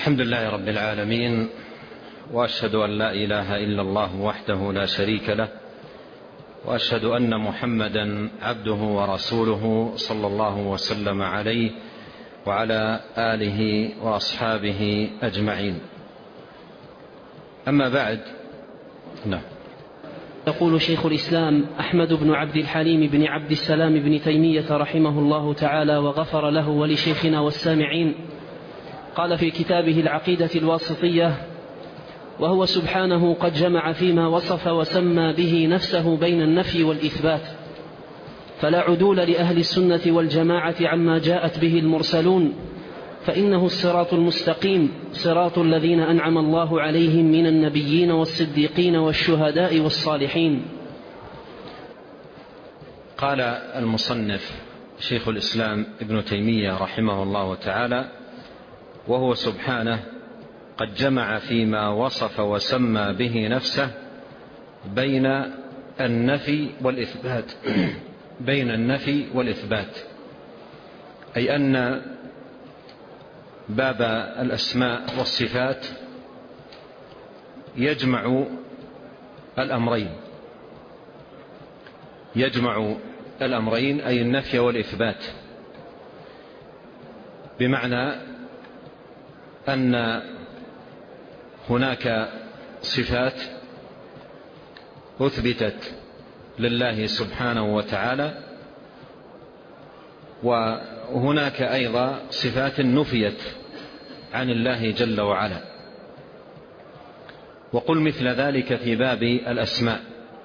الحمد لله رب العالمين، وأشهد أن لا إله إلا الله وحده لا شريك له، وأشهد أن محمدا عبده ورسوله صلى الله وسلم عليه وعلى آله وأصحابه أجمعين. أما بعد، يقول شيخ الإسلام أحمد بن عبد الحليم بن عبد السلام بن تيمية رحمه الله تعالى وغفر له ولشيخنا والسامعين، قال في كتابه العقيدة الواسطية: وهو سبحانه قد جمع فيما وصف وسمى به نفسه بين النفي والإثبات، فلا عدول لأهل السنة والجماعة عما جاءت به المرسلون، فإنه الصراط المستقيم، صراط الذين أنعم الله عليهم من النبيين والصديقين والشهداء والصالحين. قال المصنف شيخ الإسلام ابن تيمية رحمه الله تعالى: وهو سبحانه قد جمع فيما وصف وسمى به نفسه بين النفي والإثبات بين النفي والإثبات، أي أن باب الأسماء والصفات يجمع الأمرين، أي النفي والإثبات، بمعنى أن هناك صفات أثبتت لله سبحانه وتعالى، وهناك أيضا صفات نفيت عن الله جل وعلا. وقل مثل ذلك في باب الأسماء،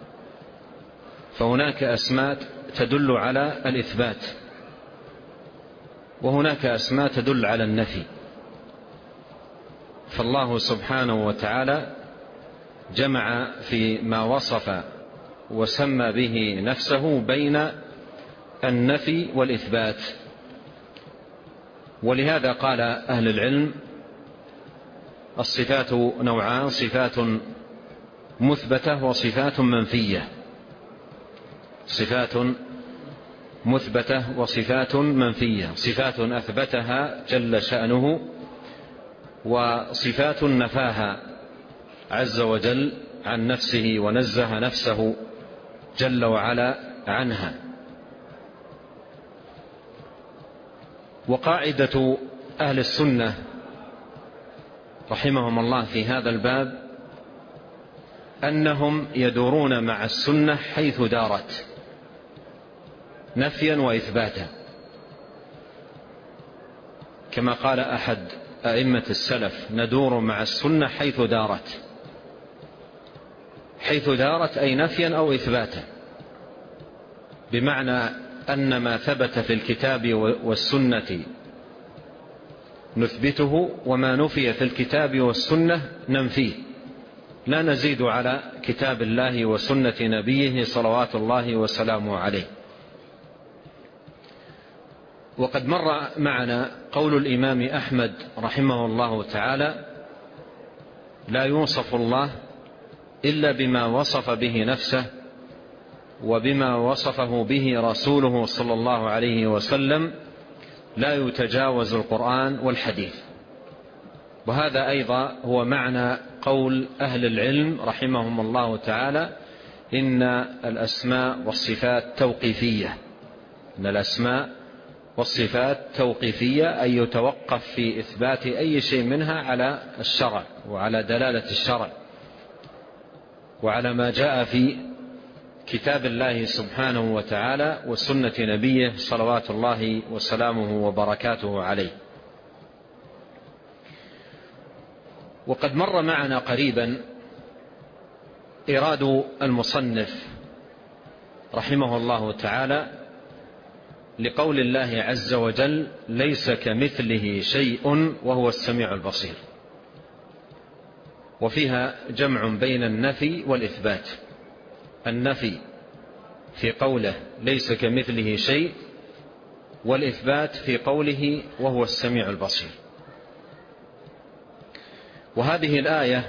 فهناك أسماء تدل على الإثبات، وهناك أسماء تدل على النفي. فالله سبحانه وتعالى جمع فيما وصف وسمى به نفسه بين النفي والإثبات. ولهذا قال أهل العلم: الصفات نوعان، صفات مثبتة وصفات منفية. صفات مثبتة وصفات منفية، صفات أثبتها جل شأنه، وصفات نفاها عز وجل عن نفسه ونزه نفسه جل وعلا عنها. وقاعدة أهل السنة رحمهم الله في هذا الباب أنهم يدورون مع السنة حيث دارت، نفيا وإثباتا، كما قال أحد أئمة السلف: ندور مع السنة حيث دارت. حيث دارت أي نفيا أو إثباتا، بمعنى أن ما ثبت في الكتاب والسنة نثبته، وما نفي في الكتاب والسنة ننفيه، لا نزيد على كتاب الله وسنة نبيه صلوات الله وسلامه عليه. وقد مر معنا قول الإمام أحمد رحمه الله تعالى: لا يوصف الله إلا بما وصف به نفسه وبما وصفه به رسوله صلى الله عليه وسلم، لا يتجاوز القرآن والحديث. وهذا أيضا هو معنى قول أهل العلم رحمهم الله تعالى: إن الأسماء والصفات توقيفية. إن الأسماء والصفات توقيفية، أي يتوقف في إثبات أي شيء منها على الشرع وعلى دلالة الشرع وعلى ما جاء في كتاب الله سبحانه وتعالى وسنة نبيه صلوات الله وسلامه وبركاته عليه. وقد مر معنا قريبا إراد المصنف رحمه الله تعالى لقول الله عز وجل: ليس كمثله شيء وهو السميع البصير، وفيها جمع بين النفي والإثبات. النفي في قوله ليس كمثله شيء، والإثبات في قوله وهو السميع البصير. وهذه الآية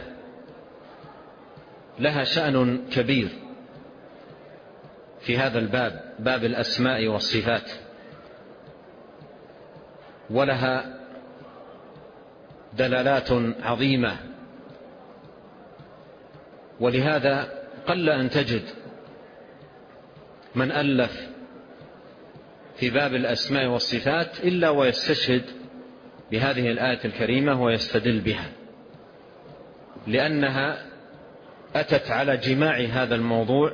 لها شأن كبير في هذا الباب، باب الأسماء والصفات، ولها دلالات عظيمة، ولهذا قل أن تجد من ألف في باب الأسماء والصفات إلا ويستشهد بهذه الآية الكريمة ويستدل بها، لأنها أتت على جماع هذا الموضوع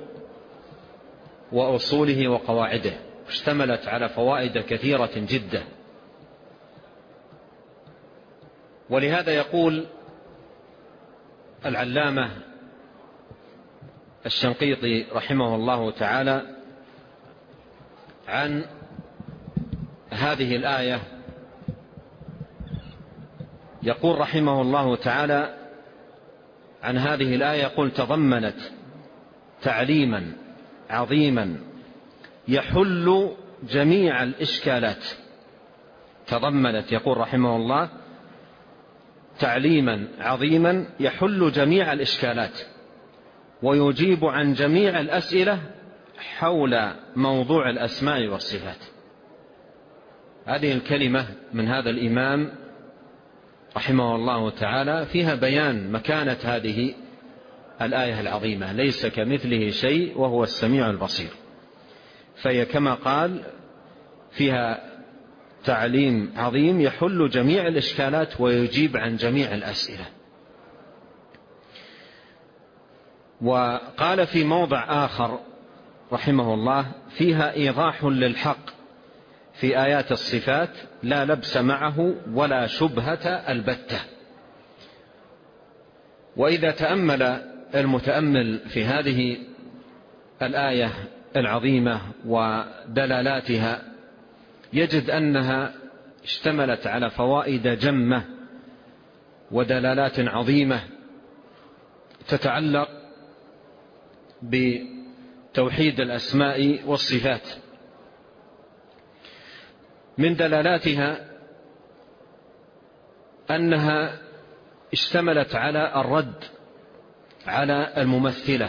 وأصوله وقواعده، اشتملت على فوائد كثيرة جدا. ولهذا يقول العلامة الشنقيطي رحمه الله تعالى عن هذه الآية، يقول رحمه الله تعالى عن هذه الآية، يقول: تضمنت تعليما عظيما يحل جميع الإشكالات. تضمنت، يقول رحمه الله، تعليما عظيما يحل جميع الإشكالات ويجيب عن جميع الأسئلة حول موضوع الأسماء والصفات. هذه الكلمة من هذا الإمام رحمه الله تعالى فيها بيان مكانة هذه الآية العظيمة: ليس كمثله شيء وهو السميع البصير. فهي كما قال فيها تعليم عظيم يحل جميع الإشكالات ويجيب عن جميع الأسئلة. وقال في موضع آخر رحمه الله: فيها إيضاح للحق في آيات الصفات لا لبس معه ولا شبهة البتة. وإذا تأمل المتأمل في هذه الآية العظيمة ودلالاتها يجد أنها اشتملت على فوائد جمة ودلالات عظيمة تتعلق بتوحيد الأسماء والصفات. من دلالاتها أنها اشتملت على الرد على الممثلة،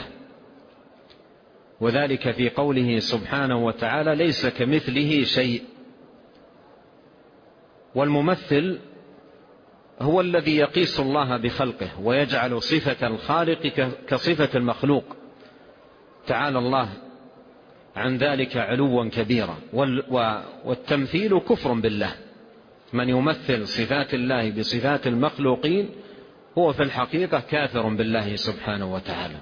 وذلك في قوله سبحانه وتعالى: ليس كمثله شيء. والممثل هو الذي يقيس الله بخلقه ويجعل صفة الخالق كصفة المخلوق، تعالى الله عن ذلك علوا كبيرا. والتمثيل كفر بالله. من يمثل صفات الله بصفات المخلوقين هو في الحقيقة كافر بالله سبحانه وتعالى.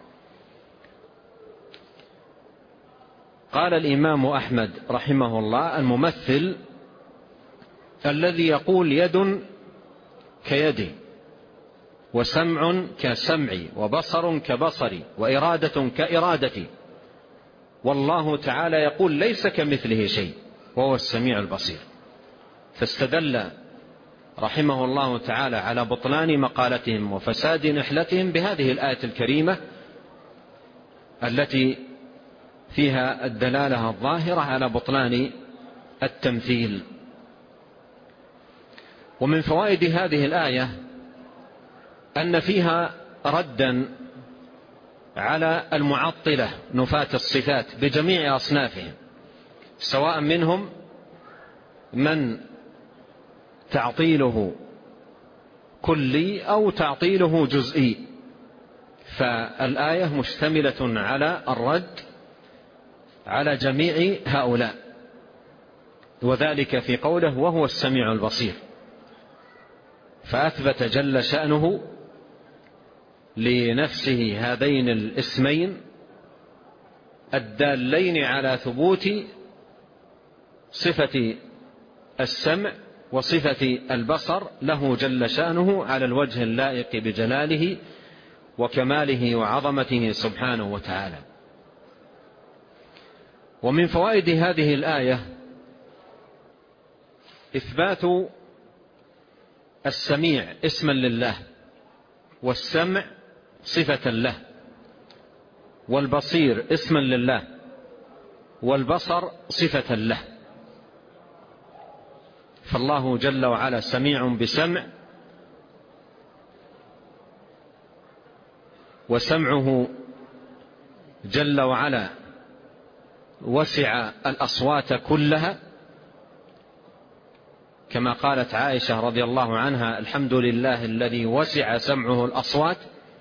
قال الإمام أحمد رحمه الله: الممثل الذي يقول يد كيدي، وسمع كسمعي، وبصر كبصري، وإرادة كإرادتي. والله تعالى يقول: ليس كمثله شيء وهو السميع البصير. فاستدل رحمه الله تعالى على بطلان مقالتهم وفساد نحلتهم بهذه الآية الكريمة التي فيها الدلالة الظاهرة على بطلان التمثيل. ومن فوائد هذه الآية أن فيها ردا على المعطلة نفاة الصفات بجميع أصنافهم، سواء منهم من تعطيله كلي أو تعطيله جزئي. فالآية مشتملة على الرد على جميع هؤلاء، وذلك في قوله: وهو السميع البصير. فأثبت جل شأنه لنفسه هذين الاسمين الدالين على ثبوت صفة السمع وصفة البصر له جل شأنه على الوجه اللائق بجلاله وكماله وعظمته سبحانه وتعالى. ومن فوائد هذه الآية إثبات السميع اسما لله، والسمع صفة له، والبصير اسما لله، والبصر صفة له. فالله جل وعلا سميع بسمع، وسمعه جل وعلا وسع الأصوات كلها، كما قالت عائشة رضي الله عنها: الحمد لله الذي وسع سمعه الأصوات،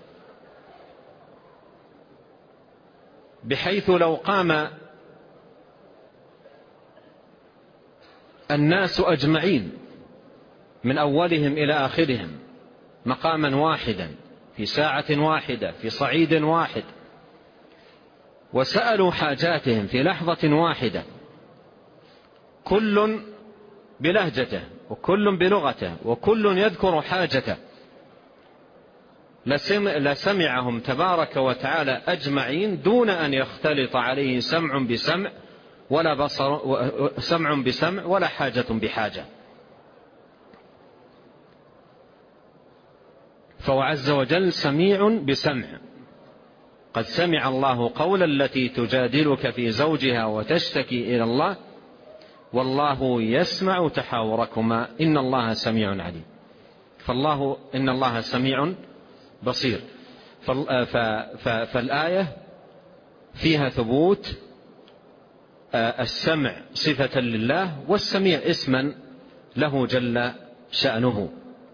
بحيث لو قام الناس أجمعين من أولهم إلى آخرهم مقاما واحدا في ساعة واحدة في صعيد واحد، وسألوا حاجاتهم في لحظة واحدة، كل بلهجته وكل بلغته وكل يذكر حاجته، لسمعهم تبارك وتعالى أجمعين دون أن يختلط عليه سمع بسمع ولا حاجة بحاجة. فهو عز وجل سميع بسمع. قد سمع الله قول التي تجادلك في زوجها وتشتكي إلى الله والله يسمع تحاوركما إن الله سميع عليم. إن الله سميع بصير. فالآية فيها ثبوت السمع صفة لله، والسميع اسما له جل شأنه.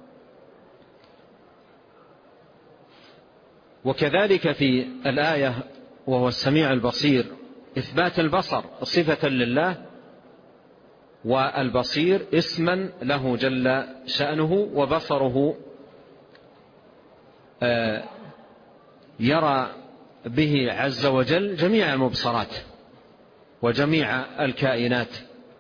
وكذلك في الآية وهو السميع البصير إثبات البصر صفة لله، والبصير اسما له جل شأنه، وبصره يرى به عز وجل جميع المبصرات وجميع الكائنات.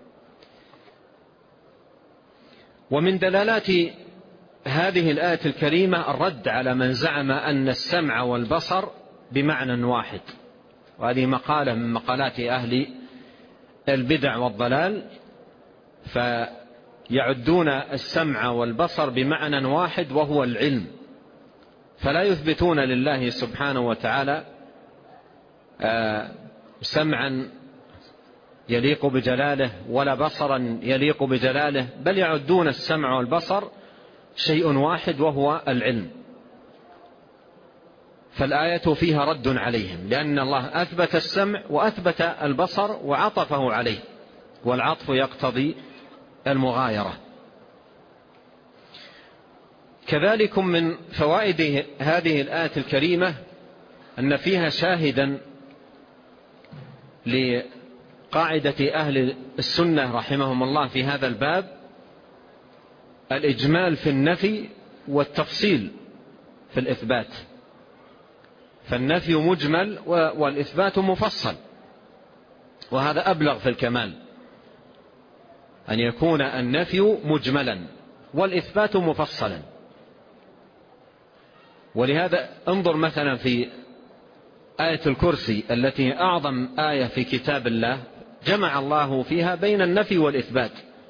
ومن دلالات هذه الآية الكريمة الرد على من زعم أن السمع والبصر بمعنى واحد، وهذه مقالة من مقالات أهل البدع والضلال، فيعدون السمع والبصر بمعنى واحد وهو العلم، فلا يثبتون لله سبحانه وتعالى سمعا يليق بجلاله ولا بصرا يليق بجلاله، بل يعدون السمع والبصر شيء واحد وهو العلم. فالآية فيها رد عليهم، لأن الله أثبت السمع وأثبت البصر وعطفه عليه، والعطف يقتضي المغايرة. كذلك من فوائد هذه الآية الكريمة أن فيها شاهدا لقاعدة أهل السنة رحمهم الله في هذا الباب: الإجمال في النفي والتفصيل في الإثبات. فالنفي مجمل والإثبات مفصل، وهذا أبلغ في الكمال، أن يكون النفي مجملا والإثبات مفصلا. ولهذا انظر مثلا في آية الكرسي التي أعظم آية في كتاب الله، جمع الله فيها بين النفي والإثبات،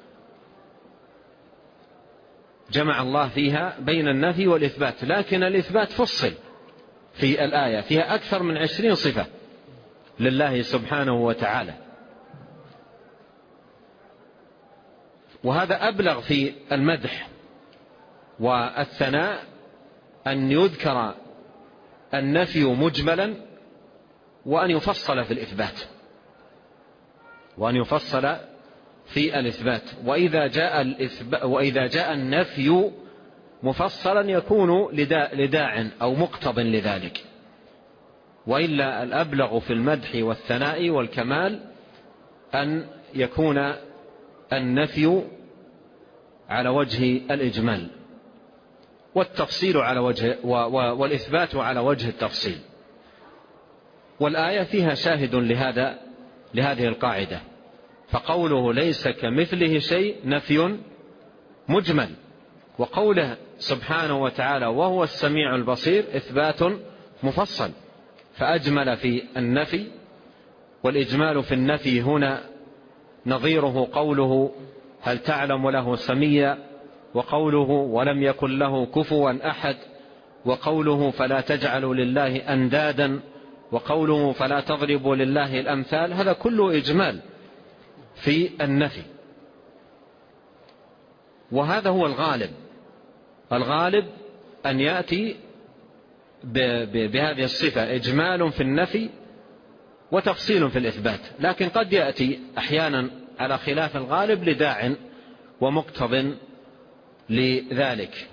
جمع الله فيها بين النفي والإثبات، لكن الإثبات فصل في الآية، فيها أكثر من 20 صفة لله سبحانه وتعالى، وهذا أبلغ في المدح والثناء، أن يذكر النفي مجملا وأن يفصل في الإثبات، وأن يفصل في الإثبات. وإذا جاء النفي مفصلا يكون لداع أو مقتض لذلك، وإلا الأبلغ في المدح والثناء والكمال أن يكون النفي على وجه الإجمال والتفصيل على وجه والإثبات على وجه التفصيل. والآية فيها شاهد لهذه القاعدة، فقوله ليس كمثله شيء نفي مجمل، وقوله سبحانه وتعالى وهو السميع البصير إثبات مفصل، فأجمل في النفي. والإجمال في النفي هنا نظيره قوله هل تعلم له سميا، وقوله ولم يكن له كفوا أحد، وقوله فلا تجعلوا لله أندادا، وقوله فلا تضربوا لله الأمثال، هذا كله إجمال في النفي. وهذا هو الغالب أن يأتي بهذه الصفة، إجمال في النفي وتفصيل في الإثبات، لكن قد يأتي أحيانا على خلاف الغالب لداع ومقتض لذلك.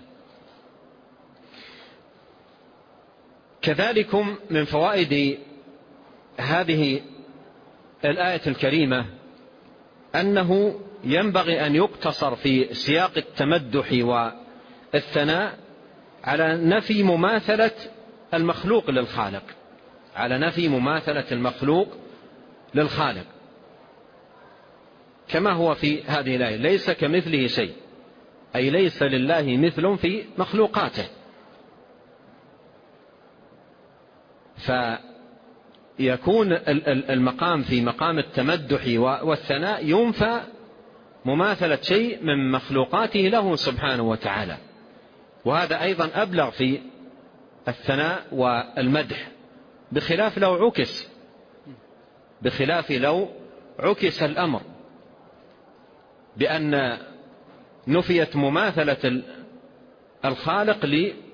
كذلكم من فوائد هذه الآية الكريمة أنه ينبغي أن يقتصر في سياق التمدح والثناء على نفي مماثلة المخلوق للخالق، على نفي مماثلة المخلوق للخالق، كما هو في هذه الآية: ليس كمثله شيء، أي ليس لله مثل في مخلوقاته. فيكون المقام في مقام التمدح والثناء ينفى مماثلة شيء من مخلوقاته له سبحانه وتعالى، وهذا أيضا أبلغ في الثناء والمدح، بخلاف لو عكس الأمر بأن نفيت مماثلة الخالق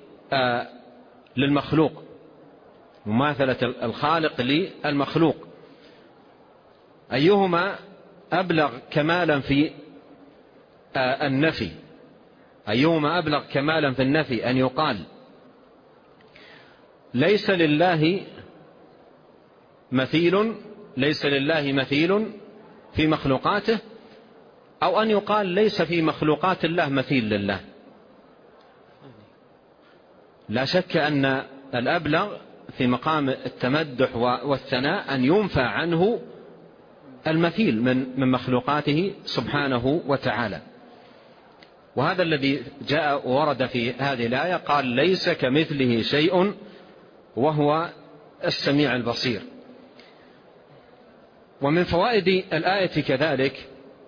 للمخلوق، مماثلة الخالق للمخلوق، أيهما أبلغ كمالا في النفي؟ أيهما أبلغ كمالا في النفي؟ أن يقال ليس لله مثيل في مخلوقاته، أو أن يقال ليس في مخلوقات الله مثيل لله؟ لا شك أن الأبلغ في مقام التمدح والثناء أن ينفى عنه المثيل من مخلوقاته سبحانه وتعالى. وهذا الذي جاء ورد في هذه الآية، قال ليس كمثله شيء وهو السميع البصير. ومن فوائد الآية كذلك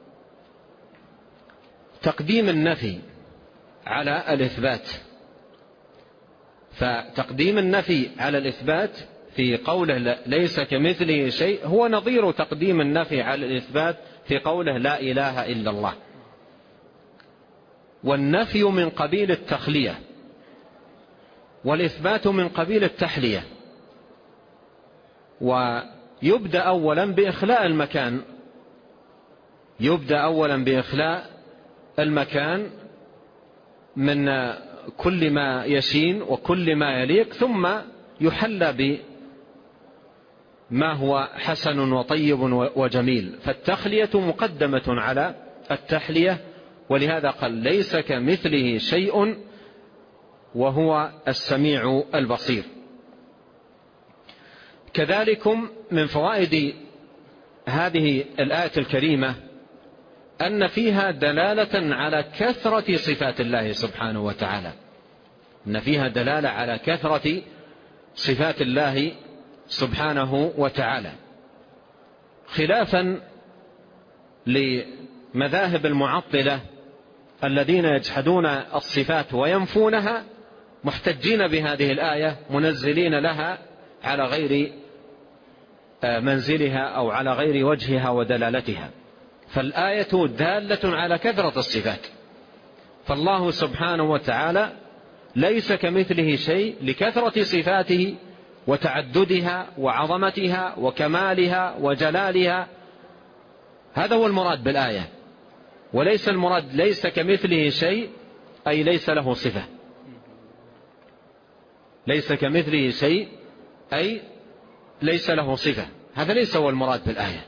تقديم النفي على الإثبات، فتقديم النفي على الإثبات في قوله ليس كمثله شيء هو نظير تقديم النفي على الإثبات في قوله لا إله إلا الله. والنفي من قبيل التخلية، والإثبات من قبيل التحلية. ويبدأ أولا بإخلاء المكان، من كل ما يشين وكل ما يليق، ثم يحلى بما هو حسن وطيب وجميل، فالتخلية مقدمة على التحلية. ولهذا قال ليس كمثله شيء وهو السميع البصير. كذلكم من فوائد هذه الآية الكريمة أن فيها دلالة على كثرة صفات الله سبحانه وتعالى، أن فيها دلالة على كثرة صفات الله سبحانه وتعالى، خلافا لمذاهب المعطلة الذين يجحدون الصفات وينفونها، محتجين بهذه الآية، منزلين لها على غير منزلها أو على غير وجهها ودلالتها. فالآية دالة على كثرة الصفات، فالله سبحانه وتعالى ليس كمثله شيء لكثرة صفاته وتعددها وعظمتها وكمالها وجلالها. هذا هو المراد بالآية، وليس المراد ليس كمثله شيء أي ليس له صفة. ليس كمثله شيء أي ليس له صفة، هذا ليس هو المراد بالآية،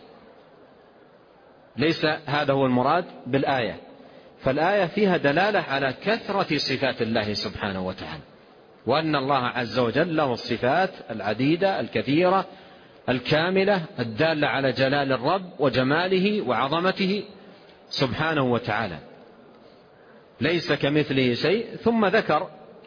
ليس هذا هو المراد بالآية. فالآية فيها دلالة على كثرة صفات الله سبحانه وتعالى، وأن الله عز وجل له الصفات العديدة الكثيرة الكاملة الدالة على جلال الرب وجماله وعظمته سبحانه وتعالى. ليس كمثله شيء، ثم ذكر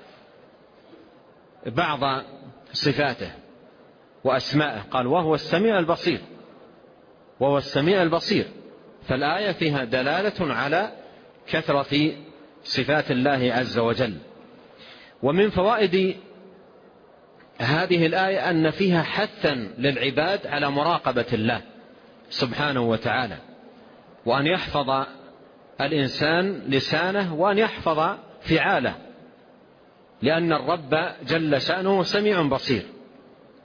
بعض صفاته وأسمائه، قال وهو السميع البصير، وهو السميع البصير. فالآية فيها دلالة على كثرة صفات الله عز وجل. ومن فوائد هذه الآية أن فيها حثا للعباد على مراقبة الله سبحانه وتعالى، وأن يحفظ الإنسان لسانه وأن يحفظ فعاله، لأن الرب جل شأنه سميع بصير،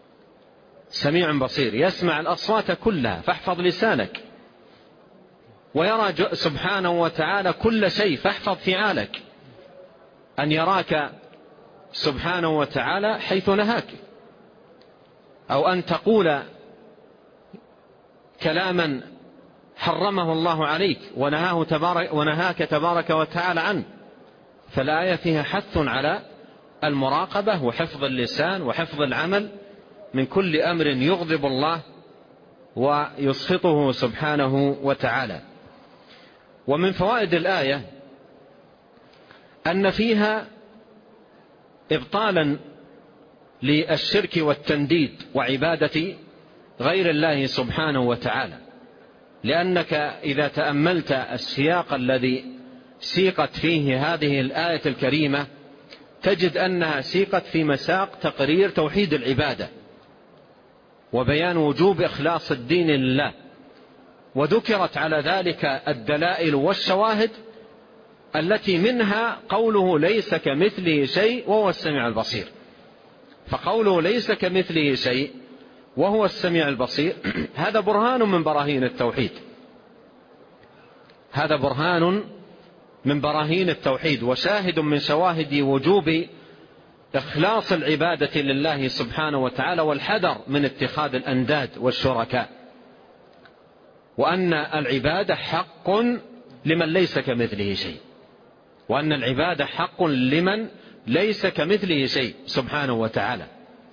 سميع بصير يسمع الأصوات كلها، فاحفظ لسانك. ويرى سبحانه وتعالى كل شيء، فاحفظ فعالك، أن يراك سبحانه وتعالى حيث نهاك، أو أن تقول كلاما حرمه الله عليك ونهاك تبارك وتعالى عنه. فالآية فيها حث على المراقبة وحفظ اللسان وحفظ العمل من كل أمر يغضب الله ويسخطه سبحانه وتعالى. ومن فوائد الآية أن فيها إبطالا للشرك والتنديد وعبادة غير الله سبحانه وتعالى، لأنك إذا تأملت السياق الذي سيقت فيه هذه الآية الكريمة تجد أنها سيقت في مساق تقرير توحيد العبادة وبيان وجوب إخلاص الدين لله، وذكرت على ذلك الدلائل والشواهد التي منها قوله ليس كمثله شيء وهو السميع البصير. فقوله ليس كمثله شيء وهو السميع البصير هذا برهان من براهين التوحيد، هذا برهان من براهين التوحيد وشاهد من شواهد وجوب إخلاص العبادة لله سبحانه وتعالى والحذر من اتخاذ الأنداد والشركاء، وأن العبادة حق لمن ليس كمثله شيء، وأن العبادة حق لمن ليس كمثله شيء سبحانه وتعالى.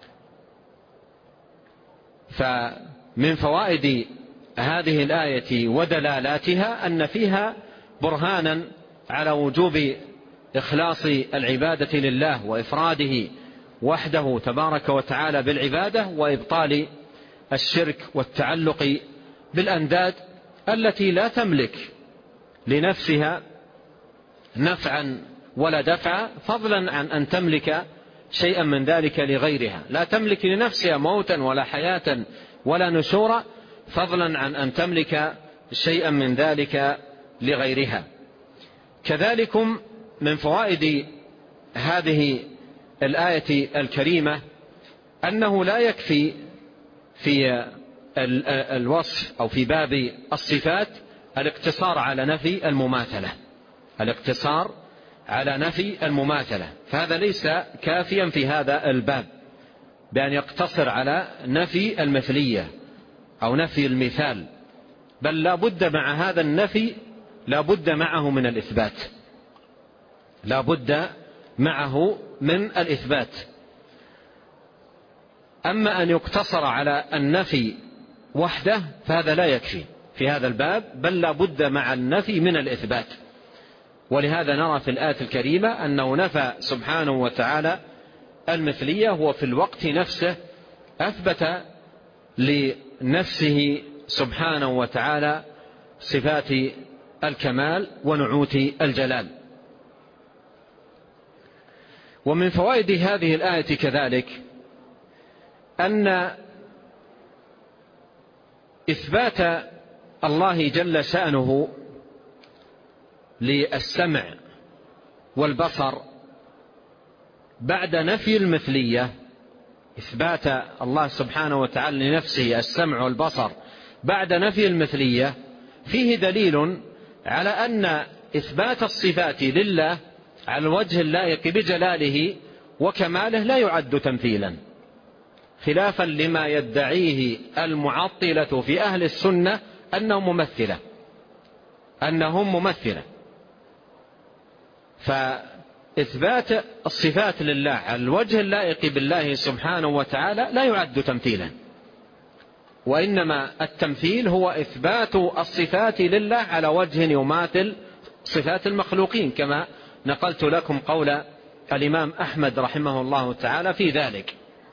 فمن فوائد هذه الآية ودلالاتها أن فيها برهانا على وجوب إخلاص العبادة لله وإفراده وحده تبارك وتعالى بالعبادة، وإبطال الشرك والتعلق بالأنداد التي لا تملك لنفسها نفعا ولا دفعا، فضلا عن أن تملك شيئا من ذلك لغيرها، لا تملك لنفسها موتا ولا حياة ولا نشورا، فضلا عن أن تملك شيئا من ذلك لغيرها. كذلكم من فوائد هذه الآية الكريمة أنه لا يكفي في الوصف أو في باب الصفات الاقتصار على نفي المماثلة، الاقتصار على نفي المماثلة، فهذا ليس كافيا في هذا الباب بأن يقتصر على نفي المثلية أو نفي المثال، بل لا بد مع هذا النفي لا بد معه من الإثبات، لا بد معه من الإثبات. أما أن يقتصر على النفي وحده فهذا لا يكفي في هذا الباب، بل لا بد مع النفي من الإثبات. ولهذا نرى في الآية الكريمة أنه نفى سبحانه وتعالى المثلية، هو في الوقت نفسه أثبت لنفسه سبحانه وتعالى صفات الكمال ونعوت الجلال. ومن فوائد هذه الآية كذلك أن إثبات الله جل شأنه للسمع والبصر بعد نفي المثلية، إثبات الله سبحانه وتعالى لنفسه السمع والبصر بعد نفي المثلية فيه دليل على أن إثبات الصفات لله على الوجه اللائق بجلاله وكماله لا يعد تمثيلا، خلافا لما يدعيه المعطلة في أهل السنة أنهم ممثلة. فإثبات الصفات لله على الوجه اللائق بالله سبحانه وتعالى لا يعد تمثيلا، وإنما التمثيل هو إثبات الصفات لله على وجه يماثل صفات المخلوقين، كما نقلت لكم قول الإمام أحمد رحمه الله تعالى في ذلك.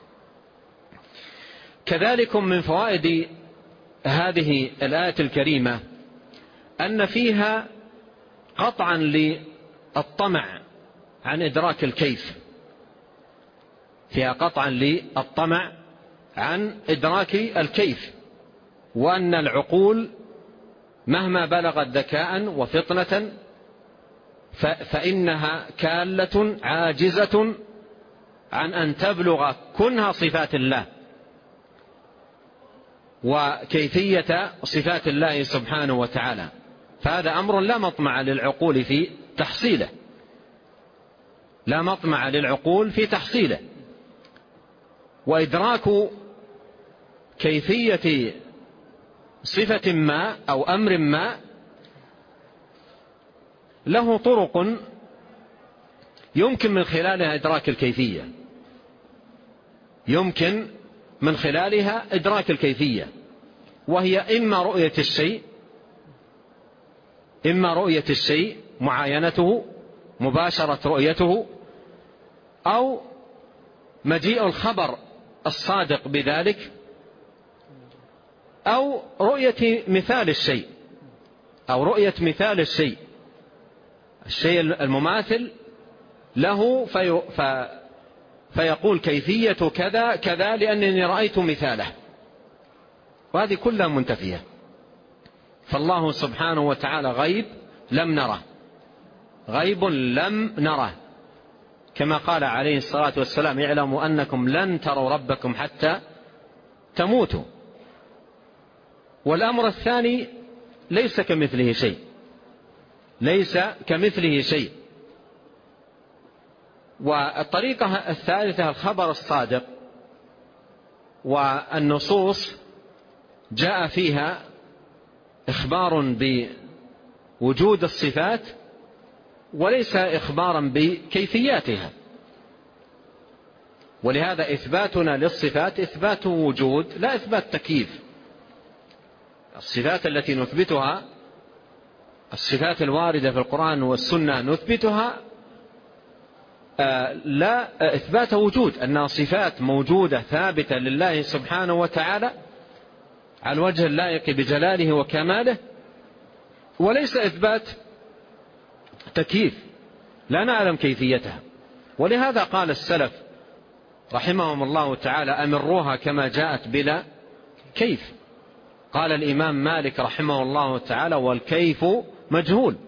كذلك من فوائد هذه الآية الكريمة أن فيها قطعا للطمع عن إدراك الكيف، فيها قطعا للطمع عن إدراك الكيف، وأن العقول مهما بلغت ذكاء وفطنة فإنها كالة عاجزة عن أن تبلغ كنها صفات الله وكيفية صفات الله سبحانه وتعالى. فهذا أمر لا مطمع للعقول في تحصيله، لا مطمع للعقول في تحصيله. وإدراك كيفية صفة ما أو أمر ما له طرق يمكن من خلالها إدراك الكيفية، يمكن من خلالها إدراك الكيفية، وهي إما رؤية الشيء معاينته مباشرة رؤيته، أو مجيء الخبر الصادق بذلك، أو رؤية مثال الشيء، أو رؤية مثال الشيء المماثل له فيقول كيفية كذا كذا لأنني رأيت مثاله، وهذه كلها منتفية. فالله سبحانه وتعالى غيب لم نره، غيب لم نره، كما قال عليه الصلاة والسلام: اعلموا أنكم لن تروا ربكم حتى تموتوا. والأمر الثاني ليس كمثله شيء، ليس كمثله شيء. والطريقة الثالثة الخبر الصادق، والنصوص جاء فيها إخبار بوجود الصفات وليس إخبارا بكيفياتها، ولهذا إثباتنا للصفات إثبات وجود لا إثبات تكييف. الصفات التي نثبتها، الصفات الواردة في القرآن والسنة نثبتها لا إثبات وجود، أنها صفات موجودة ثابتة لله سبحانه وتعالى على الوجه اللائق بجلاله وكماله، وليس إثبات تكييف لا نعلم كيفيتها. ولهذا قال السلف رحمهم الله تعالى: أمروها كما جاءت بلا كيف. قال الإمام مالك رحمه الله تعالى: والكيف مجهول.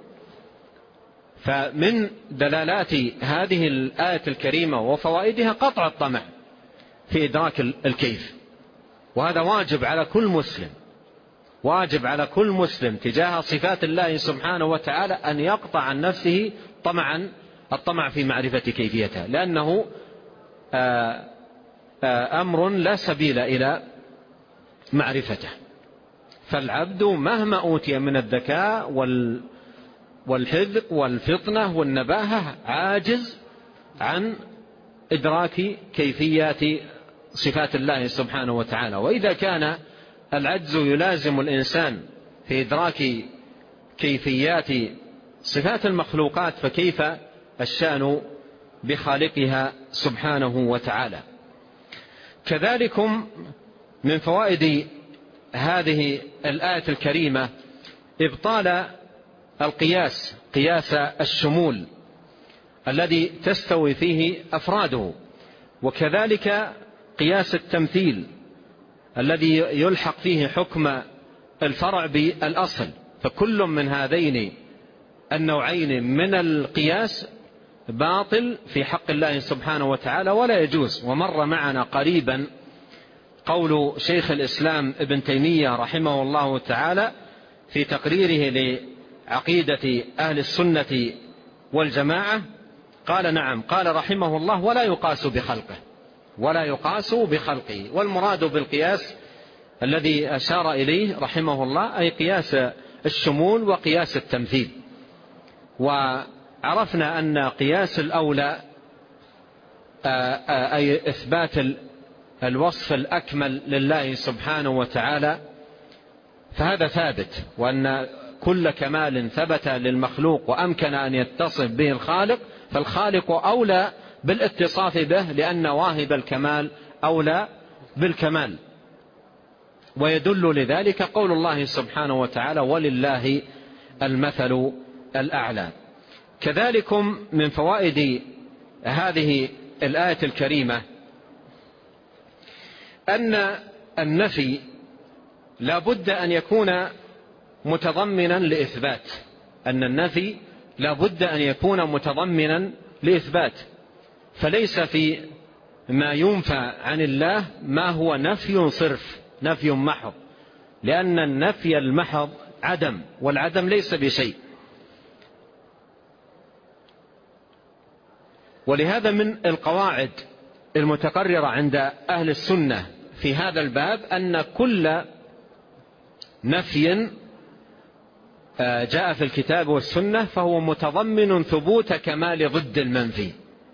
فمن دلالات هذه الآية الكريمة وفوائدها قطع الطمع في إدراك الكيف، وهذا واجب على كل مسلم، واجب على كل مسلم تجاه صفات الله سبحانه وتعالى أن يقطع عن نفسه الطمع في معرفة كيفيتها، لأنه أمر لا سبيل إلى معرفته. فالعبد مهما أوتي من الذكاء والحذق والفطنة والنباهة عاجز عن إدراك كيفيات صفات الله سبحانه وتعالى. وإذا كان العجز يلازم الإنسان في إدراك كيفيات صفات المخلوقات، فكيف الشأن بخالقها سبحانه وتعالى. كذلكم من فوائد هذه الآية الكريمة إبطال القياس، قياس الشمول الذي تستوي فيه أفراده، وكذلك قياس التمثيل الذي يلحق فيه حكم الفرع بالأصل. فكل من هذين النوعين من القياس باطل في حق الله سبحانه وتعالى ولا يجوز. ومر معنا قريبا قول شيخ الإسلام ابن تيمية رحمه الله تعالى في تقريره لعقيدة أهل السنة والجماعة، قال: نعم، قال رحمه الله: ولا يقاس بخلقه، ولا يقاس بخلقه. والمراد بالقياس الذي أشار إليه رحمه الله أي قياس الشمول وقياس التمثيل. وعرفنا أن قياس الأولى أي إثبات الوصف الأكمل لله سبحانه وتعالى، فهذا ثابت، وأن كل كمال ثبت للمخلوق وأمكن أن يتصف به الخالق، فالخالق أولى بالاتصاف به، لأن واهب الكمال أولى بالكمال. ويدل لذلك قول الله سبحانه وتعالى: ولله المثل الأعلى. كذلكم من فوائد هذه الآية الكريمة أن النفي لا بد أن يكون متضمنا لإثبات، أن النفي لا بد أن يكون متضمنا لإثبات، فليس في ما ينفى عن الله ما هو نفي صرف، نفي محض، لأن النفي المحض عدم، والعدم ليس بشيء. ولهذا من القواعد المتقررة عند أهل السنة في هذا الباب أن كل نفي جاء في الكتاب والسنة فهو متضمن ثبوت كمال ضد المنفي،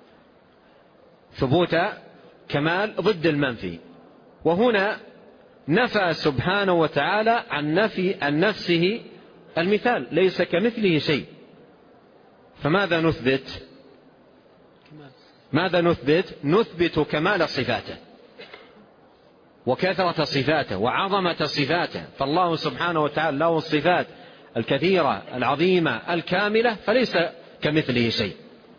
ثبوت كمال ضد المنفي. وهنا نفى سبحانه وتعالى عن نفسه المثال، ليس كمثله شيء. فماذا نثبت؟ ماذا نثبت؟ نثبت كمال صفاته وكثرة صفاته وعظمة صفاته. فالله سبحانه وتعالى له الصفات الكثيرة العظيمة الكاملة، فليس كمثله شيء.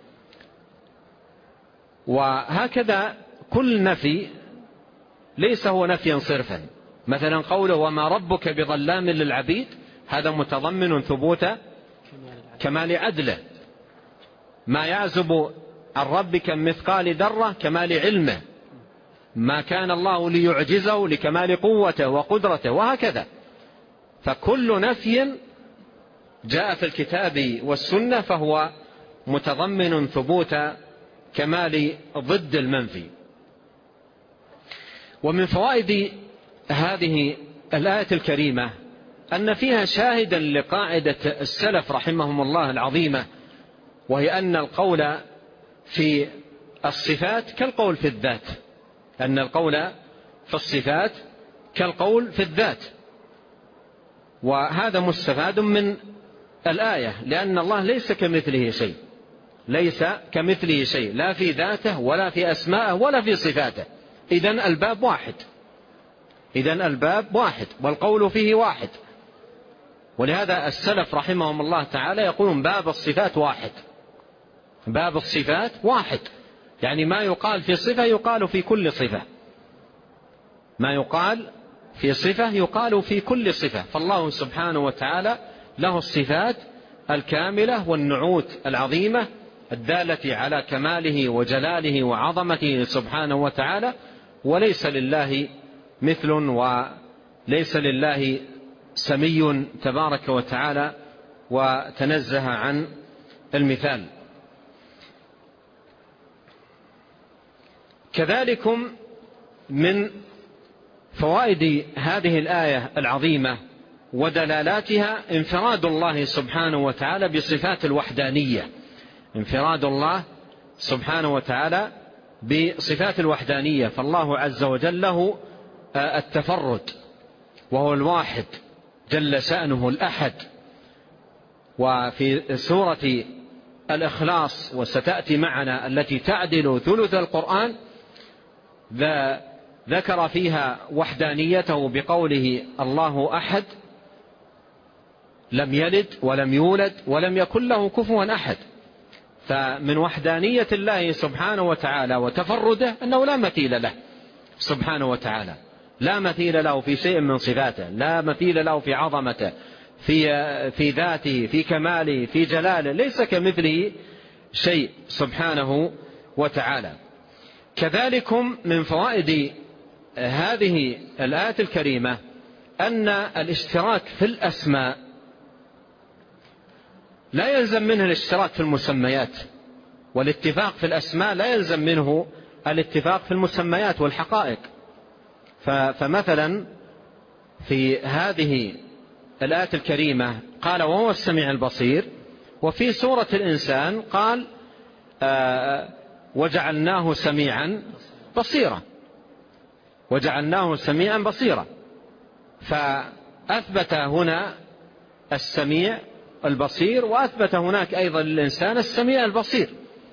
وهكذا كل نفي ليس هو نفيا صرفا. مثلا قوله وما ربك بظلام للعبيد، هذا متضمن ثبوت كمال عدله. ما يعزب عن ربك مثقال ذرة كمال علمه، ما كان الله ليعجزه لكمال قوته وقدرته، وهكذا. فكل نفي جاء في الكتاب والسنة فهو متضمن ثبوت كمال ضد المنفي. ومن فوائد هذه الآية الكريمة أن فيها شاهدا لقاعدة السلف رحمهم الله العظيمة، وهي أن القول في الصفات كالقول في الذات، أن القول في الصفات كالقول في الذات. وهذا مستفاد من الآية، لأن الله ليس كمثله شيء، ليس كمثله شيء، لا في ذاته ولا في أسمائه ولا في صفاته. إذن الباب واحد، إذن الباب واحد والقول فيه واحد. ولهذا السلف رحمهم الله تعالى يقولون باب الصفات واحد، باب الصفات واحد، يعني ما يقال في صفة يقال في كل صفة، ما يقال في صفة يقال في كل صفة. فالله سبحانه وتعالى له الصفات الكاملة والنعوت العظيمة الدالة على كماله وجلاله وعظمته سبحانه وتعالى، وليس لله مثل وليس لله سمي تبارك وتعالى وتنزه عن المثال. كذلكم من فوائد هذه الآية العظيمة ودلالاتها انفراد الله سبحانه وتعالى بصفات الوحدانية، انفراد الله سبحانه وتعالى بصفات الوحدانية. فالله عز وجل له التفرد وهو الواحد جل شأنه الأحد. وفي سورة الإخلاص وستأتي معنا التي تعدل ثلث القرآن ذكر فيها وحدانيته بقوله الله أحد لم يلد ولم يولد ولم يكن له كفوا أحد. فمن وحدانية الله سبحانه وتعالى وتفرده أنه لا مثيل له سبحانه وتعالى، لا مثيل له في شيء من صفاته، لا مثيل له في عظمته، في ذاته، في كماله، في جلاله، ليس كمثله شيء سبحانه وتعالى. كذلكم من فوائد هذه الآية الكريمة أن الاشتراك في الأسماء لا يلزم منه الاشتراك في المسميات، والاتفاق في الأسماء لا يلزم منه الاتفاق في المسميات والحقائق. فمثلا في هذه الآية الكريمة قال وهو السميع البصير، وفي سورة الإنسان قال وجعلناه سميعا بصيرا، وجعلناه سميعا بصيرا. فأثبت هنا السميع البصير، وأثبت هناك أيضا للإنسان السميع البصير.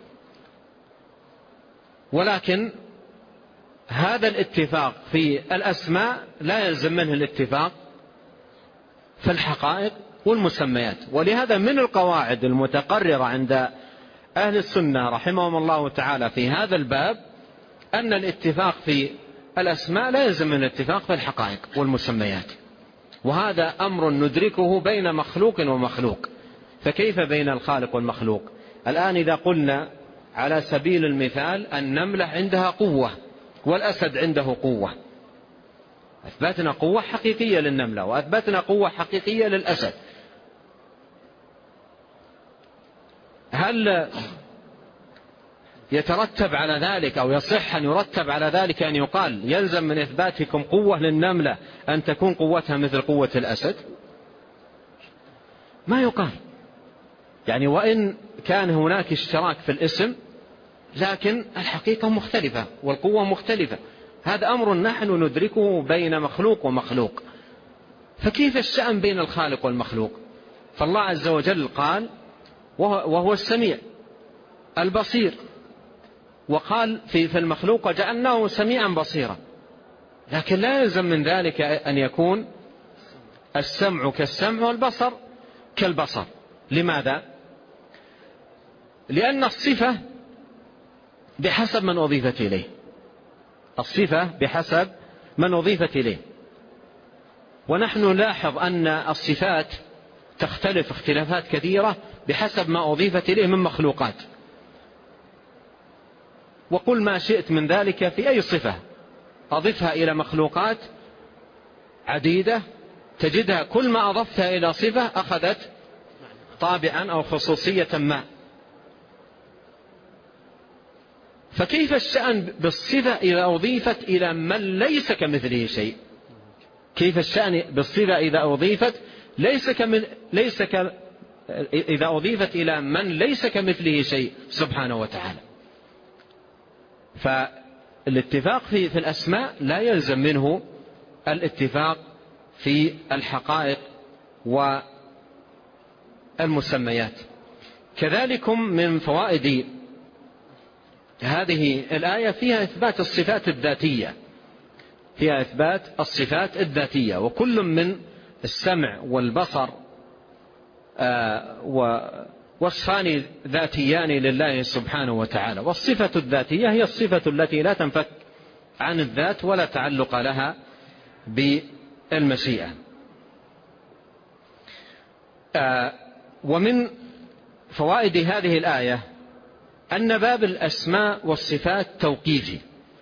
ولكن هذا الاتفاق في الأسماء لا يلزم منه الاتفاق في الحقائق والمسميات. ولهذا من القواعد المتقررة عند أهل السنة رحمهم الله تعالى في هذا الباب أن الاتفاق في الأسماء لا يلزم من الاتفاق في الحقائق والمسميات. وهذا أمر ندركه بين مخلوق ومخلوق، فكيف بين الخالق والمخلوق؟ الآن إذا قلنا على سبيل المثال النملة عندها قوة والأسد عنده قوة، أثبتنا قوة حقيقية للنملة وأثبتنا قوة حقيقية للأسد. هل يترتب على ذلك أو يصح أن يرتب على ذلك أن يقال يلزم من إثباتكم قوة للنملة أن تكون قوتها مثل قوة الأسد؟ ما يقال. يعني وإن كان هناك اشتراك في الاسم لكن الحقيقة مختلفة والقوة مختلفة. هذا أمر نحن ندركه بين مخلوق ومخلوق، فكيف الشأن بين الخالق والمخلوق؟ فالله عز وجل قال وهو السميع البصير، وقال في المخلوق وجعلناه سميعا بصيرا، لكن لا يلزم من ذلك أن يكون السمع كالسمع والبصر كالبصر. لماذا؟ لأن الصفة بحسب من أضيفت إليه، الصفة بحسب من أضيفت إليه. ونحن نلاحظ أن الصفات تختلف اختلافات كثيرة بحسب ما أضيفت إليه من مخلوقات. وقل ما شئت من ذلك في أي صفة أضفها إلى مخلوقات عديدة تجدها كل ما أضفتها إلى صفة أخذت طابعا أو خصوصية ما. فكيف الشأن بالصفة إذا أضيفت إلى من ليس كمثله شيء؟ كيف الشأن بالصفة إذا أضيفت إذا أضيفت إلى من ليس كمثله شيء سبحانه وتعالى؟ فالاتفاق في الأسماء لا يلزم منه الاتفاق في الحقائق والمسميات. كذلك من فوائد هذه الآية فيها إثبات الصفات الذاتية، فيها إثبات الصفات الذاتية، وكل من السمع والبصر وصفان ذاتيان لله سبحانه وتعالى. والصفة الذاتية هي الصفة التي لا تنفك عن الذات ولا تعلق لها بالمشيئة. ومن فوائد هذه الآية أن باب الأسماء والصفات توقيفي.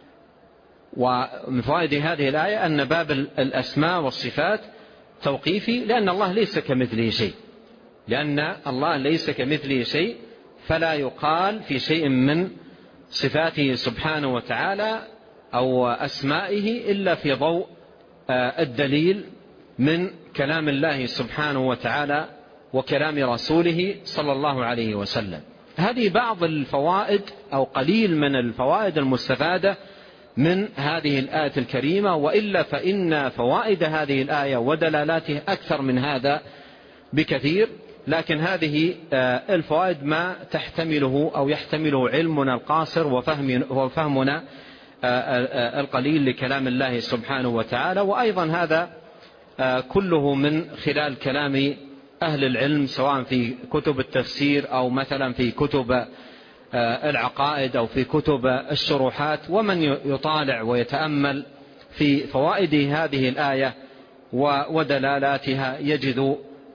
ومن فوائد هذه الآية أن باب الأسماء والصفات توقيفي، لأن الله ليس كمثله شيء، لأن الله ليس كمثله شيء، فلا يقال في شيء من صفاته سبحانه وتعالى أو أسمائه إلا في ضوء الدليل من كلام الله سبحانه وتعالى وكلام رسوله صلى الله عليه وسلم. هذه بعض الفوائد أو قليل من الفوائد المستفادة من هذه الآية الكريمة، وإلا فإن فوائد هذه الآية ودلالاتها أكثر من هذا بكثير. لكن هذه الفوائد ما تحتمله أو يحتمله علمنا القاصر وفهمنا القليل لكلام الله سبحانه وتعالى. وأيضا هذا كله من خلال كلام أهل العلم، سواء في كتب التفسير أو مثلا في كتب العقائد أو في كتب الشروحات. ومن يطالع ويتأمل في فوائد هذه الآية ودلالاتها يجد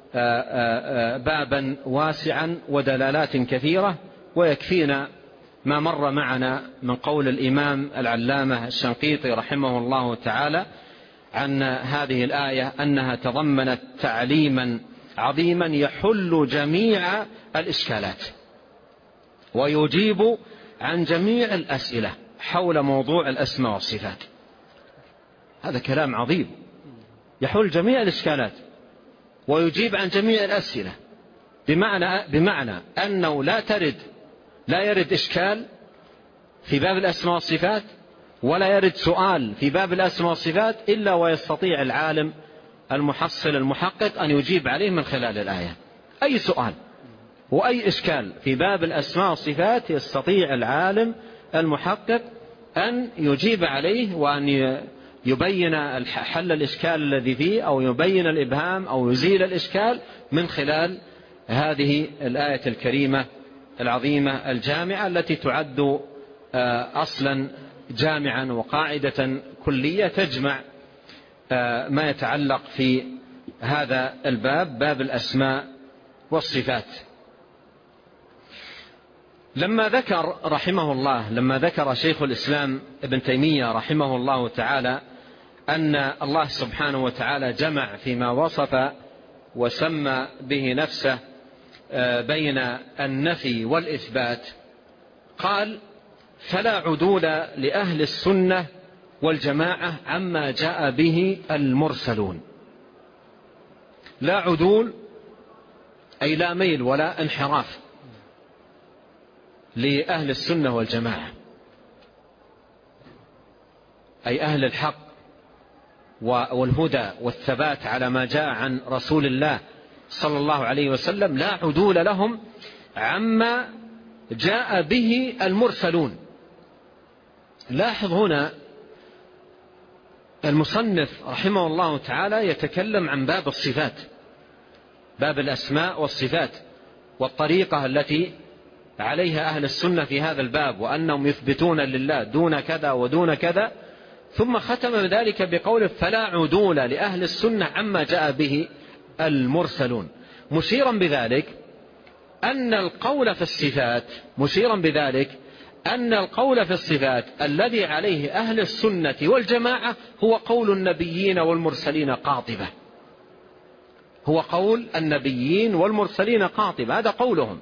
بابا واسعا ودلالات كثيرة. ويكفينا ما مر معنا من قول الإمام العلامة الشنقيطي رحمه الله تعالى عن هذه الآية أنها تضمنت تعليما عظيما يحل جميع الإشكالات ويجيب عن جميع الأسئلة حول موضوع الأسماء والصفات. هذا كلام عظيم، يحل جميع الإشكالات ويجيب عن جميع الأسئلة، بمعنى أنه لا يرد إشكال في باب الأسماء والصفات، ولا يرد سؤال في باب الأسماء والصفات إلا ويستطيع العالم المحصل المحقق أن يجيب عليه من خلال الآية. أي سؤال وأي إشكال في باب الأسماء والصفات يستطيع العالم المحقق أن يجيب عليه، وأن يبين حل الإشكال الذي فيه، أو يبين الإبهام، أو يزيل الإشكال من خلال هذه الآية الكريمة العظيمة الجامعة، التي تعد أصلا جامعا وقاعدة كلية تجمع ما يتعلق في هذا الباب، باب الأسماء والصفات. لما ذكر شيخ الإسلام ابن تيمية رحمه الله تعالى أن الله سبحانه وتعالى جمع فيما وصف وسمى به نفسه بين النفي والإثبات، قال: فلا عدول لأهل السنة والجماعة عما جاء به المرسلون. لا عدول أي لا ميل ولا انحراف لأهل السنة والجماعة، أي أهل الحق والهدى والثبات على ما جاء عن رسول الله صلى الله عليه وسلم، لا عدول لهم عما جاء به المرسلون. لاحظ هنا المصنف رحمه الله تعالى يتكلم عن باب الصفات، باب الأسماء والصفات، والطريقة التي عليها أهل السنة في هذا الباب، وأنهم يثبتون لله دون كذا ودون كذا، ثم ختم ذلك بقوله: فلا عدول لأهل السنة عما جاء به المرسلون، مشيرا بذلك أن القول في الصفات الذي عليه أهل السنة والجماعة هو قول النبيين والمرسلين قاطبة، هو قول النبيين والمرسلين قاطبة، هذا قولهم.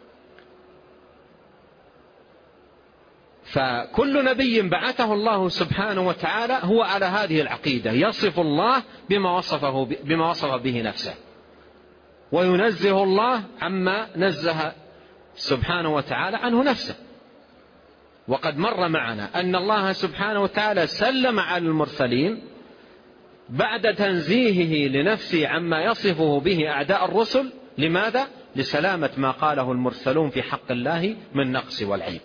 فكل نبي بعثه الله سبحانه وتعالى هو على هذه العقيدة، يصف الله بما وصف به نفسه، وينزه الله عما نزه سبحانه وتعالى عنه نفسه. وقد مر معنا أن الله سبحانه وتعالى سلم على المرسلين بعد تنزيهه لنفسه عما يصفه به أعداء الرسل. لماذا؟ لسلامة ما قاله المرسلون في حق الله من نقص والعيب.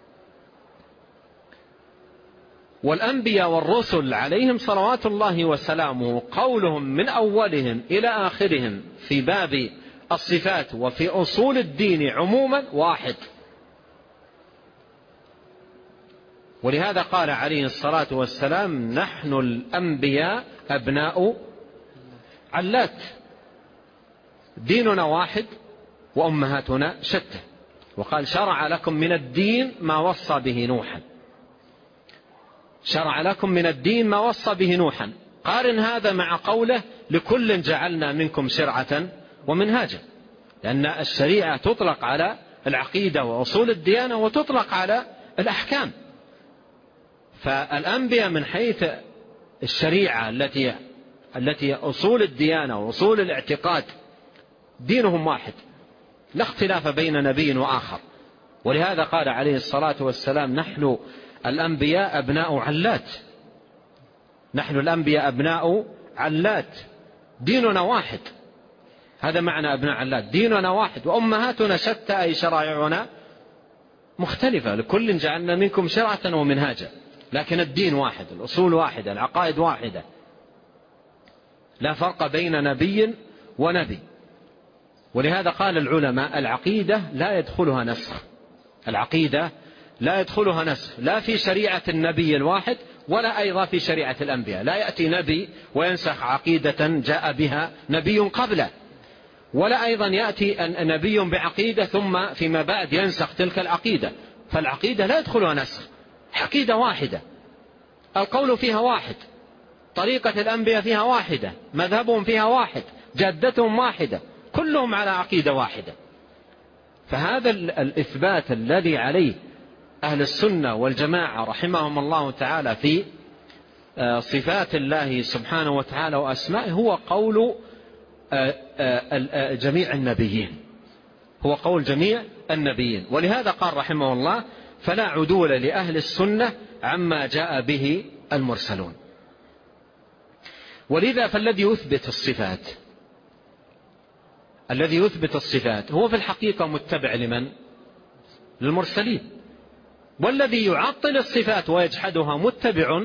والأنبياء والرسل عليهم صلوات الله وسلامه قولهم من أولهم إلى آخرهم في باب الصفات وفي أصول الدين عموما واحد. ولهذا قال عليه الصلاة والسلام: نحن الأنبياء أبناء علات، ديننا واحد وأمهاتنا شتى. وقال: شرع لكم من الدين ما وصى به نوحا، شرع لكم من الدين ما وصى به نوحا. قارن هذا مع قوله: لكل جعلنا منكم شرعة ومنهاجا، لأن الشريعة تطلق على العقيدة وأصول الديانة وتطلق على الأحكام. فالأنبياء من حيث الشريعة التي أصول الديانة وأصول الاعتقاد دينهم واحد، لا اختلاف بين نبي وآخر. ولهذا قال عليه الصلاة والسلام: نحن الأنبياء أبناء علات، نحن الأنبياء أبناء علات، ديننا واحد. هذا معنى أبناء علات، ديننا واحد وأمهاتنا شتى، أي شرائعنا مختلفة، لكل جعلنا منكم شرعة ومنهاجا، لكن الدين واحد، الأصول واحدة، العقائد واحدة، لا فرق بين نبي ونبي. ولهذا قال العلماء: العقيدة لا يدخلها نسخ، العقيدة لا يدخلها نسخ، لا في شريعة النبي الواحد ولا أيضا في شريعة الأنبياء. لا يأتي نبي وينسخ عقيدة جاء بها نبي قبله، ولا أيضا يأتي نبي بعقيدة ثم فيما بعد ينسخ تلك العقيدة. فالعقيدة لا يدخلها نسخ، عقيدة واحدة، القول فيها واحد، طريقة الأنبياء فيها واحدة، مذهبهم فيها واحد، جادتهم واحدة، كلهم على عقيدة واحدة. فهذا الإثبات الذي عليه أهل السنة والجماعة رحمهم الله تعالى في صفات الله سبحانه وتعالى وأسمائه هو قول جميع النبيين، هو قول جميع النبيين. ولهذا قال رحمه الله: فلا عدول لأهل السنة عما جاء به المرسلون. ولذا فالذي يثبت الصفات، الذي يثبت الصفات هو في الحقيقة متبع لمن؟ للمرسلين. والذي يعطل الصفات ويجحدها متبع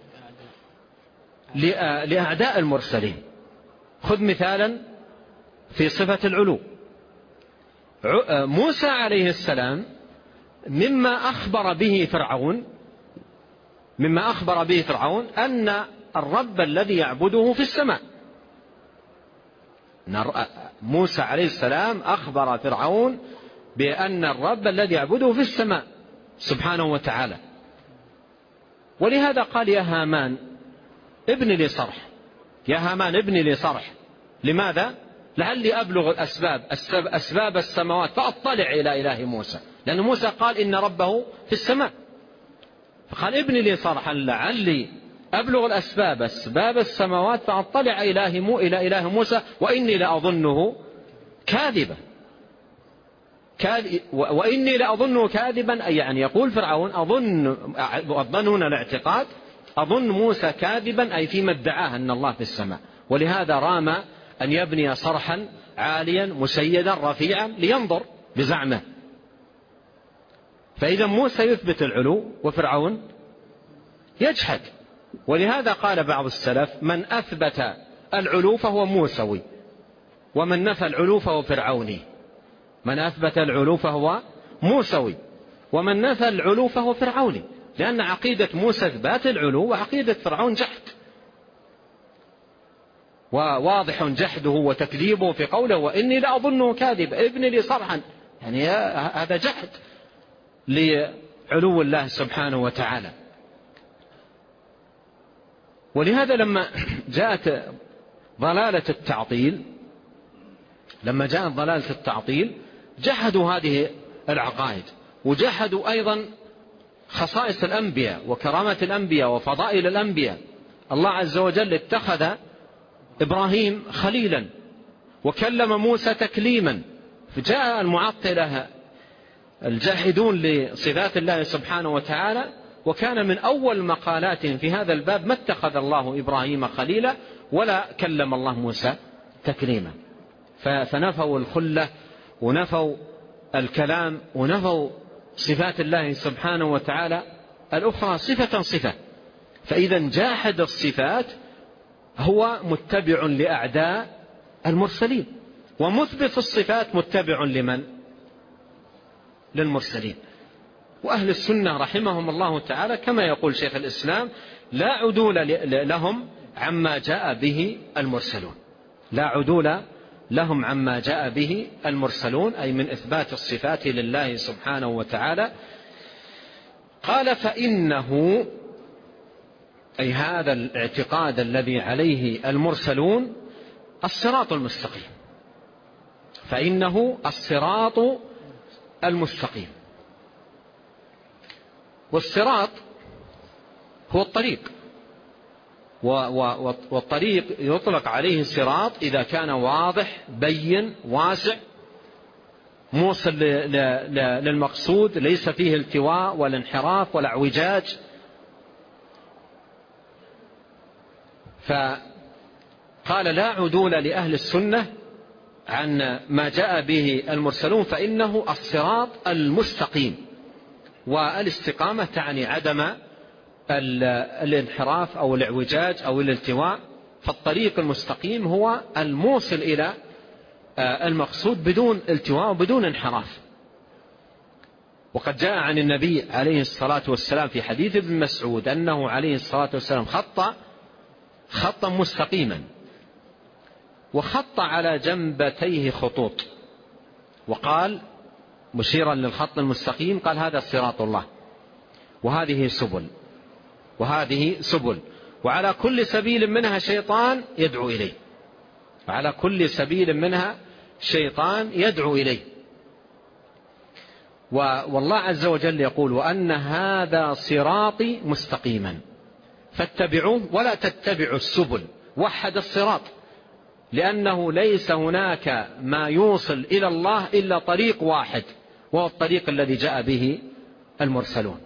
لأعداء المرسلين. خذ مثالا في صفة العلو. موسى عليه السلام مما أخبر به فرعون أن الرب الذي يعبده في السماء. موسى عليه السلام أخبر فرعون بأن الرب الذي يعبده في السماء سبحانه وتعالى. ولهذا قال: يا هامان ابن لي صرح، يا هامان ابن لي صرح. لماذا؟ لعلي أبلغ أسباب السماوات فأطلع إلى إله موسى، لأن موسى قال إن ربه في السماء، فقال ابن لي صرحا لعلي أبلغ أسباب السماوات فأطلع إلى إله موسى وإني لأظنه كاذبا. وإني لأظنه كاذبا، أي يعني يقول فرعون أظن هنا الاعتقاد، أظن موسى كاذبا، أي فيما ادعاه أن الله في السماء، ولهذا رام أن يبني صرحا عاليا مسيدا رفيعا لينظر بزعمه. فإذا موسى يثبت العلو وفرعون يجحد. ولهذا قال بعض السلف: من أثبت العلو فهو موسوي، ومن نفى العلو فهو فرعوني. من أثبت العلو فهو موسوي، ومن نفى العلو فهو فرعوني، لأن عقيدة موسى إثبات العلو وعقيدة فرعون جحد، وواضح جحده وتكذيبه في قوله وإني لأظنه كاذب ابن لي صرحا، يعني هذا جحد لعلو الله سبحانه وتعالى. ولهذا لما جاءت ضلالة التعطيل جحدوا هذه العقائد، وجحدوا أيضا خصائص الأنبياء وكرامات الأنبياء وفضائل الأنبياء. الله عز وجل اتخذ إبراهيم خليلا وكلم موسى تكليما، فجاء المعطلة الجاحدون لصفات الله سبحانه وتعالى، وكان من أول مقالاتهم في هذا الباب: ما اتخذ الله إبراهيم خليلا ولا كلم الله موسى تكليما. فنفوا الخلة ونفوا الكلام ونفوا صفات الله سبحانه وتعالى الأخرى صفة. فإذا جاحد الصفات هو متبع لأعداء المرسلين، ومثبت الصفات متبع لمن؟ للمرسلين. وأهل السنة رحمهم الله تعالى كما يقول شيخ الإسلام: لا عدول لهم عما جاء به المرسلون، لا عدول لهم عما جاء به المرسلون، أي من إثبات الصفات لله سبحانه وتعالى. قال: فإنه، أي هذا الاعتقاد الذي عليه المرسلون، الصراط المستقيم، فإنه الصراط المستقيم. والصراط هو الطريق، والطريق يطلق عليه صراط إذا كان واضح بين واسع موصل للمقصود، ليس فيه التواء ولا انحراف ولا اعوجاج. فقال: لا عدول لأهل السنة عن ما جاء به المرسلون، فإنه الصراط المستقيم. والاستقامة تعني عدم الانحراف أو الاعوجاج أو الالتواء، فالطريق المستقيم هو الموصل إلى المقصود بدون التواء وبدون انحراف. وقد جاء عن النبي عليه الصلاة والسلام في حديث ابن مسعود أنه عليه الصلاة والسلام خطا مستقيما، وخط على جنبتيه خطوط، وقال مشيرا للخط المستقيم، قال: هذا صراط الله، وهذه سبل، وعلى كل سبيل منها شيطان يدعو إليه، وعلى كل سبيل منها شيطان يدعو إليه. والله عز وجل يقول: وأن هذا صراطي مستقيما فاتبعوه ولا تتبعوا السبل. وحد الصراط، لأنه ليس هناك ما يوصل إلى الله إلا طريق واحد، وهو الطريق الذي جاء به المرسلون.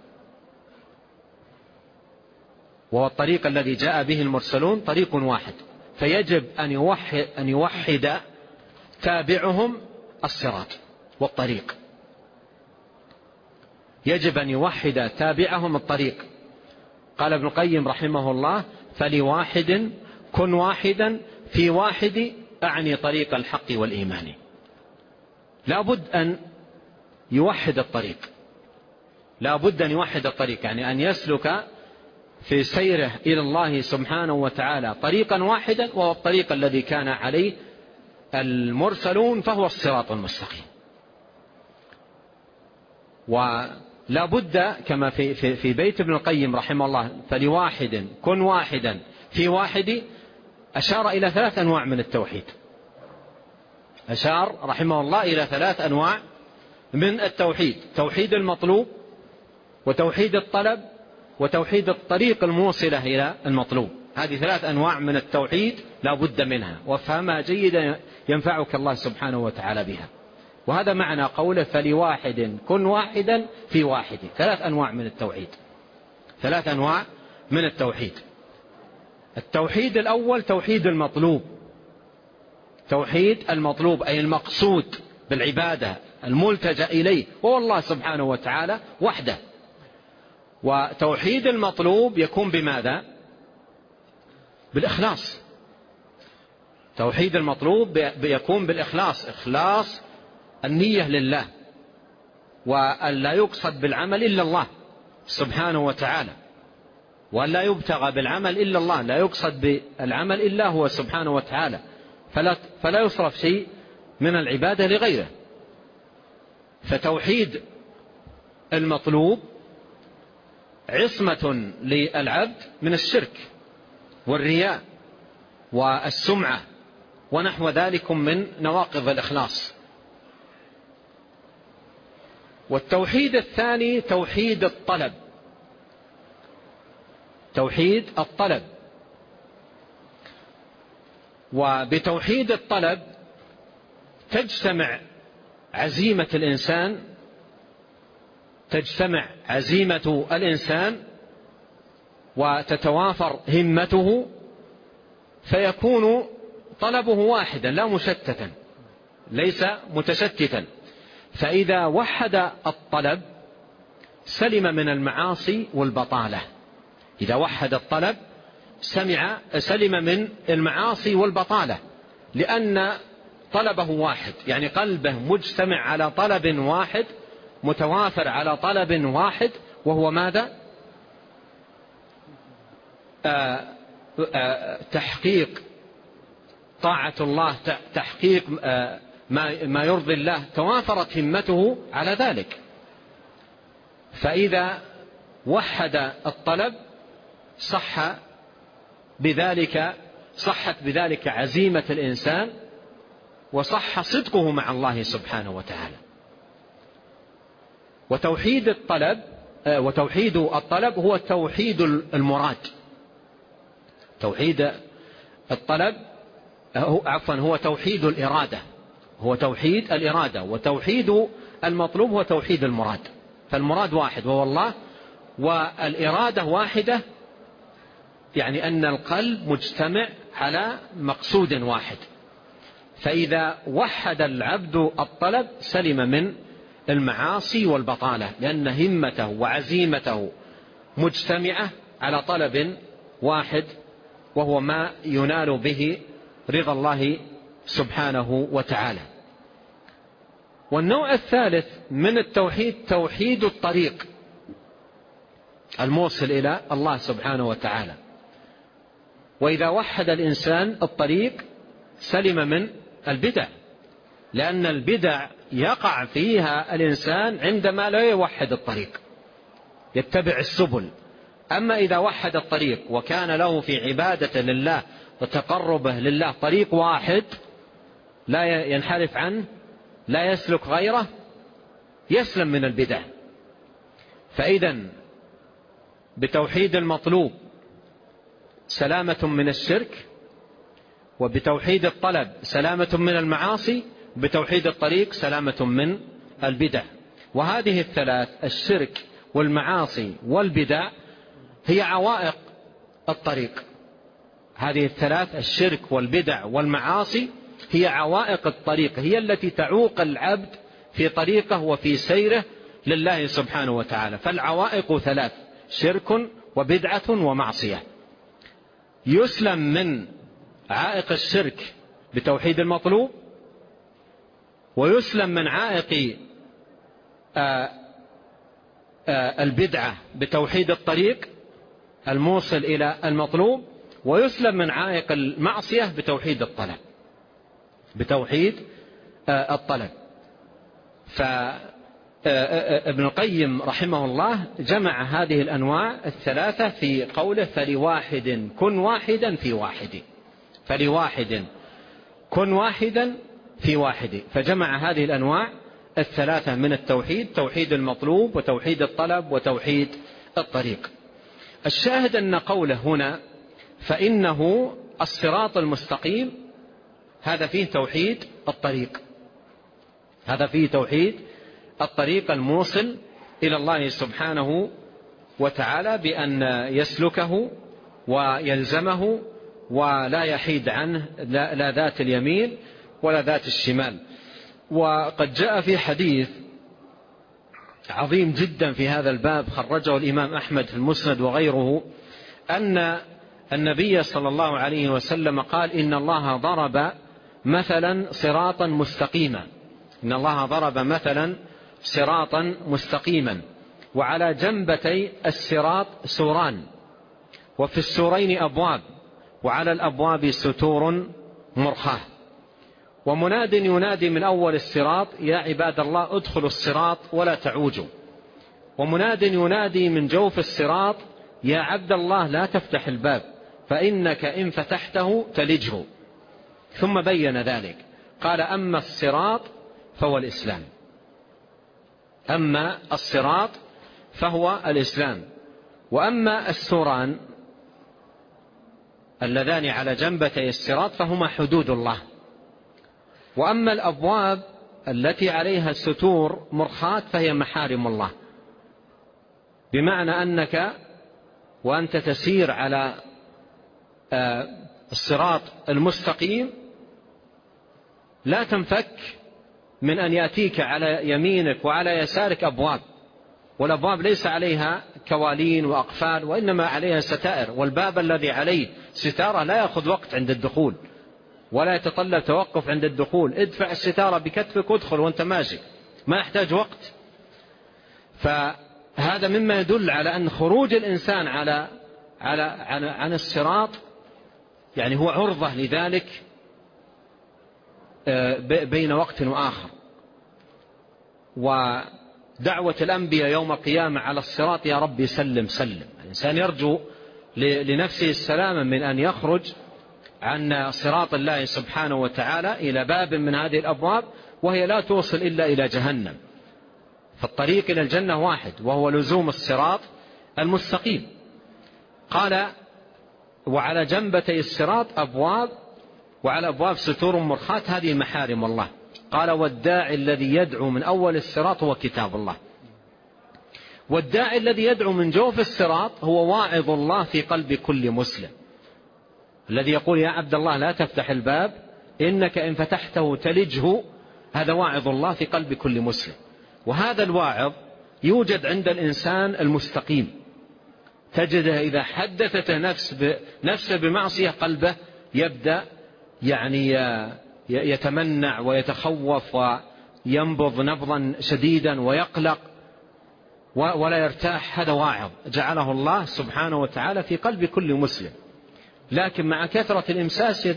طريق واحد، فيجب أن يوحد تابعهم الصراط والطريق، يجب أن يوحد تابعهم الطريق. قال ابن القيم رحمه الله: فلواحد كن واحدا في واحد، أعني طريق الحق والإيمان. لا بد أن يوحد الطريق، يعني أن يسلك في سيره إلى الله سبحانه وتعالى طريقا واحدا، وهو الطريق الذي كان عليه المرسلون، فهو الصراط المستقيم. ولا بد كما في بيت ابن القيم رحمه الله: فلواحد كن واحدا في واحد أشار إلى 3 أنواع من التوحيد. أشار رحمه الله إلى 3 أنواع من التوحيد: توحيد المطلوب، وتوحيد الطلب، وتوحيد الطريق الموصلة إلى المطلوب. هذه 3 أنواع من التوحيد لا بد منها، وافهمها جيدا ينفعك الله سبحانه وتعالى بها. وهذا معنى قوله: فلواحد كن واحدا في واحد. 3 أنواع من التوحيد، 3 أنواع من التوحيد. التوحيد الأول توحيد المطلوب. توحيد المطلوب أي المقصود بالعبادة، الملتجأ إليه هو الله سبحانه وتعالى وحده. وتوحيد المطلوب يكون بماذا؟ بالإخلاص. توحيد المطلوب يكون بالإخلاص، إخلاص النية لله، وأن لا يقصد بالعمل إلا الله سبحانه وتعالى، وأن لا يبتغى بالعمل إلا الله، لا يقصد بالعمل إلا هو سبحانه وتعالى، فلا يصرف شيء من العبادة لغيره. فتوحيد المطلوب عصمة للعبد من الشرك والرياء والسمعة ونحو ذلك من نواقض الإخلاص. والتوحيد الثاني توحيد الطلب. توحيد الطلب. وبتوحيد الطلب تجتمع عزيمة الإنسان وتتوافر همته، فيكون طلبه واحدا لا مشتتا، ليس متشتتا. فإذا وحد الطلب سلم من المعاصي والبطالة. إذا وحد الطلب سلم من المعاصي والبطالة، لأن طلبه واحد، يعني قلبه مجتمع على طلب واحد، متوافر على طلب واحد، وهو ماذا؟ تحقيق طاعة الله، تحقيق ما يرضي الله. توافرت همته على ذلك. فإذا وحد الطلب صحت بذلك عزيمة الإنسان، وصح صدقه مع الله سبحانه وتعالى. وتوحيد الطلب هو توحيد المراد. توحيد الطلب هو توحيد الإرادة، وتوحيد المطلوب هو توحيد المراد. فالمراد واحد وهو الله، والإرادة واحدة، يعني أن القلب مجتمع على مقصود واحد. فإذا وحد العبد الطلب سلم من المعاصي والبطالة، لأن همته وعزيمته مجتمعة على طلب واحد، وهو ما ينال به رضا الله سبحانه وتعالى. والنوع الثالث من التوحيد توحيد الطريق الموصل إلى الله سبحانه وتعالى. وإذا وحد الإنسان الطريق سلم من البدع، لأن البدع يقع فيها الإنسان عندما لا يوحد الطريق، يتبع السبل. أما إذا وحد الطريق وكان له في عبادة لله وتقربه لله طريق واحد لا ينحرف عنه، لا يسلك غيره، يسلم من البدع. فإذا بتوحيد المطلوب سلامة من الشرك، وبتوحيد الطلب سلامة من المعاصي، بتوحيد الطريق سلامة من البدع. وهذه الثلاث، الشرك والمعاصي والبدع، هي عوائق الطريق. هذه الثلاث، الشرك والبدع والمعاصي، هي عوائق الطريق، هي التي تعوق العبد في طريقه وفي سيره لله سبحانه وتعالى. فالعوائق 3: شرك وبدعة ومعصية. يسلم من عائق الشرك بتوحيد المطلوب، ويسلم من عائق البدعة بتوحيد الطريق الموصل إلى المطلوب، ويسلم من عائق المعصية بتوحيد الطلب. ابن القيم رحمه الله جمع هذه الأنواع الثلاثة في قوله فلواحد كن واحدا في واحد، فلواحد كن واحدا في واحد، فجمع هذه الأنواع الثلاثة من التوحيد، توحيد المطلوب وتوحيد الطلب وتوحيد الطريق. الشاهد أن قوله هنا فإنه الصراط المستقيم هذا فيه توحيد الطريق، هذا فيه توحيد الطريق الموصل إلى الله سبحانه وتعالى بأن يسلكه ويلزمه ولا يحيد عنه لا ذات اليمين ولا ذات الشمال. وقد جاء في حديث عظيم جدا في هذا الباب خرجه الإمام أحمد في المسند وغيره أن النبي صلى الله عليه وسلم قال إن الله ضرب مثلا صراطا مستقيما، إن الله ضرب مثلا صراطا مستقيما وعلى جنبتي الصراط سوران وفي السورين أبواب وعلى الأبواب ستور مرخاة، ومناد ينادي من أول الصراط يا عباد الله ادخلوا الصراط ولا تعوجوا، ومناد ينادي من جوف الصراط يا عبد الله لا تفتح الباب فإنك إن فتحته تلجه، ثم بين ذلك قال أما الصراط فهو الإسلام، أما الصراط فهو الإسلام، وأما السوران اللذان على جنبتي الصراط فهما حدود الله، وأما الأبواب التي عليها ستور مرخاة فهي محارم الله، بمعنى أنك وأنت تسير على الصراط المستقيم لا تنفك من أن يأتيك على يمينك وعلى يسارك أبواب، والأبواب ليس عليها كوالين وأقفال وإنما عليها ستائر، والباب الذي عليه ستارة لا يأخذ وقت عند الدخول ولا يتطلب توقف عند الدخول، ادفع الستارة بكتفك وادخل وانت ماشي ما يحتاج وقت. فهذا مما يدل على أن خروج الإنسان عن الصراط يعني هو عرضة لذلك بين وقت وآخر. ودعوة الأنبياء يوم القيامة على الصراط يا ربي سلم سلم، الإنسان يرجو لنفسه السلامة من أن يخرج عن صراط الله سبحانه وتعالى إلى باب من هذه الأبواب وهي لا توصل إلا إلى جهنم. فالطريق إلى الجنة واحد وهو لزوم الصراط المستقيم. قال وعلى جنبتي الصراط أبواب وعلى أبواب ستور مرخاة هذه محارم الله. قال والداعي الذي يدعو من أول الصراط هو كتاب الله، والداعي الذي يدعو من جوف الصراط هو واعظ الله في قلب كل مسلم، الذي يقول يا عبد الله لا تفتح الباب إنك إن فتحته تلجه، هذا واعظ الله في قلب كل مسلم. وهذا الواعظ يوجد عند الإنسان المستقيم، تجده إذا حدثت نفسه بمعصية قلبه يبدأ يعني يتمنع ويتخوف وينبض نبضا شديدا ويقلق ولا يرتاح. هذا واعظ جعله الله سبحانه وتعالى في قلب كل مسلم. لكن مع كثرة الإمساس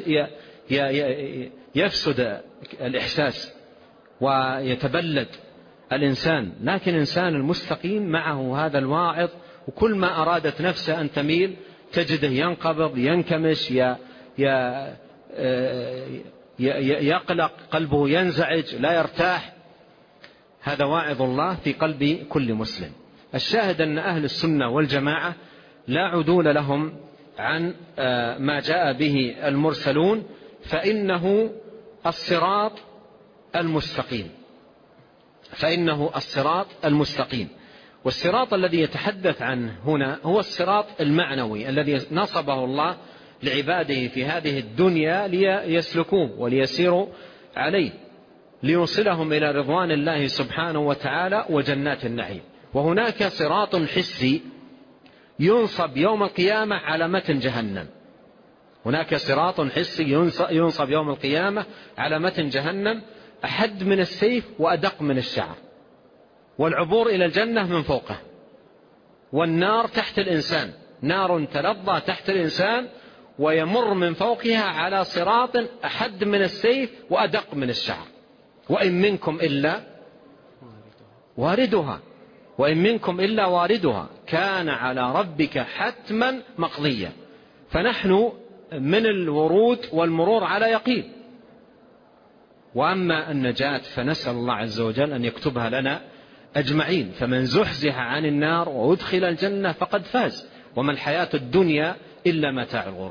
يفسد الإحساس ويتبلد الإنسان. لكن الإنسان المستقيم معه هذا الواعظ، وكل ما أرادت نفسه أن تميل تجده ينقبض ينكمش يقلق، قلبه ينزعج لا يرتاح. هذا واعظ الله في قلب كل مسلم. الشاهد أن أهل السنة والجماعة لا عدول لهم عن ما جاء به المرسلون، فإنه الصراط المستقيم، فإنه الصراط المستقيم. والصراط الذي يتحدث عنه هنا هو الصراط المعنوي الذي نصبه الله لعباده في هذه الدنيا ليسلكوه وليسيروا عليه ليوصلهم إلى رضوان الله سبحانه وتعالى وجنات النعيم. وهناك صراط حسي ينصب يوم القيامة على متن جهنم، هناك صراط حسي ينصب يوم القيامة على متن جهنم أحد من السيف وأدق من الشعر، والعبور إلى الجنة من فوقه، والنار تحت الإنسان، نار تلظى تحت الإنسان ويمر من فوقها على صراط أحد من السيف وأدق من الشعر. وإن منكم إلا واردها وإن منكم إلا واردها كان على ربك حتما مقضيا. فنحن من الورود والمرور على يقين. وأما النجاة فنسأل الله عز وجل أن يكتبها لنا أجمعين. فمن زحزح عن النار وأدخل الجنة فقد فاز وما الحياة الدنيا إلا متاع الغرور.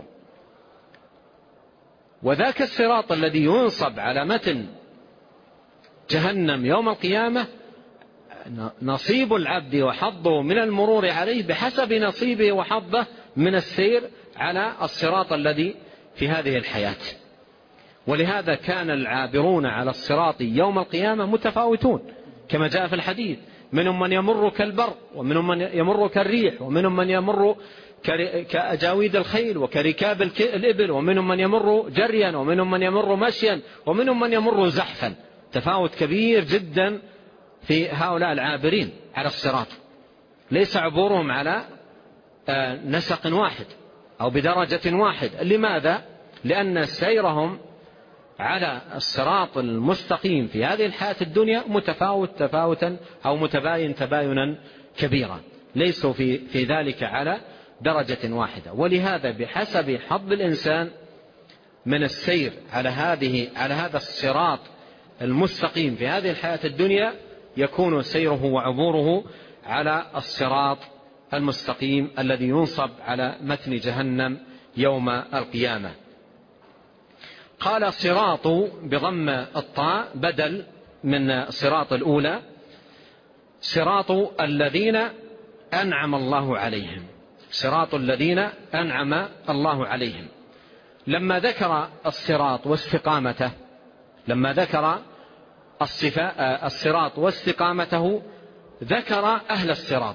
وذاك الصراط الذي ينصب على متن جهنم يوم القيامة نصيب العبد وحظه من المرور عليه بحسب نصيبه وحظه من السير على الصراط الذي في هذه الحياة. ولهذا كان العابرون على الصراط يوم القيامة متفاوتون كما جاء في الحديث: منهم من يمر كالبر، ومنهم من يمر كالريح، ومنهم من يمر كأجاويد الخيل وكركاب الإبل، ومنهم من يمر جريا، ومنهم من يمر مشيا، ومنهم من يمر زحفا. تفاوت كبير جدا في هؤلاء العابرين على الصراط. ليس عبورهم على نسق واحد أو بدرجة واحد. لماذا؟ لأن سيرهم على الصراط المستقيم في هذه الحياة الدنيا متفاوت تفاوتا أو متباين تباينا كبيرا، ليسوا في ذلك على درجة واحدة. ولهذا بحسب حظ الإنسان من السير على هذا الصراط المستقيم في هذه الحياة الدنيا يكون سيره وعبوره على الصراط المستقيم الذي ينصب على متن جهنم يوم القيامة. قال صراط بضم الطاء بدل من صراط الأولى، صراط الذين أنعم الله عليهم، صراط الذين أنعم الله عليهم. لما ذكر الصراط واستقامته، لما ذكر الصراط واستقامته ذكر أهل الصراط،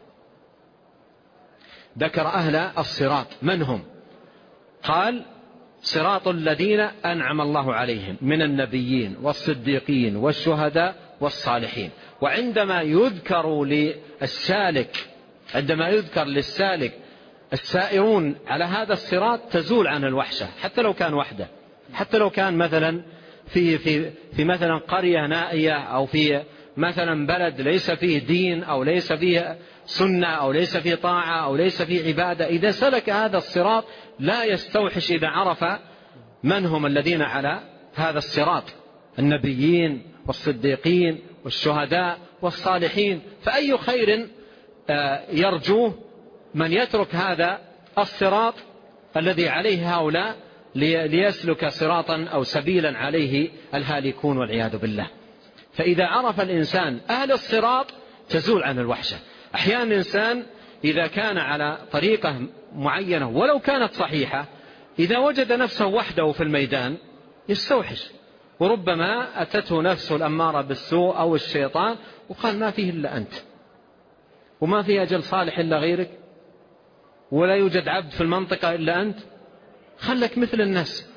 ذكر أهل الصراط من هم؟ قال: صراط الذين أنعم الله عليهم من النبيين والصديقين والشهداء والصالحين. وعندما يذكر للسالك، عندما يذكر للسالك السائرون على هذا الصراط تزول عنه الوحشة، حتى لو كان وحده، حتى لو كان مثلا في مثلا قرية نائية، أو في مثلا بلد ليس فيه دين، أو ليس فيه سنة، أو ليس فيه طاعة، أو ليس فيه عبادة. إذا سلك هذا الصراط لا يستوحش إذا عرف من هم الذين على هذا الصراط: النبيين والصديقين والشهداء والصالحين. فأي خير يرجوه من يترك هذا الصراط الذي عليه هؤلاء ليسلك صراطا أو سبيلا عليه الهالكون والعياذ بالله. فإذا عرف الإنسان أهل الصراط تزول عن الوحشة. أحيانا الإنسان إذا كان على طريقة معينة ولو كانت صحيحة، إذا وجد نفسه وحده في الميدان يستوحش، وربما أتته نفسه الأمارة بالسوء أو الشيطان وقال: ما فيه إلا أنت، وما فيه أجل صالح إلا غيرك، ولا يوجد عبد في المنطقة إلا أنت، خلك مثل الناس،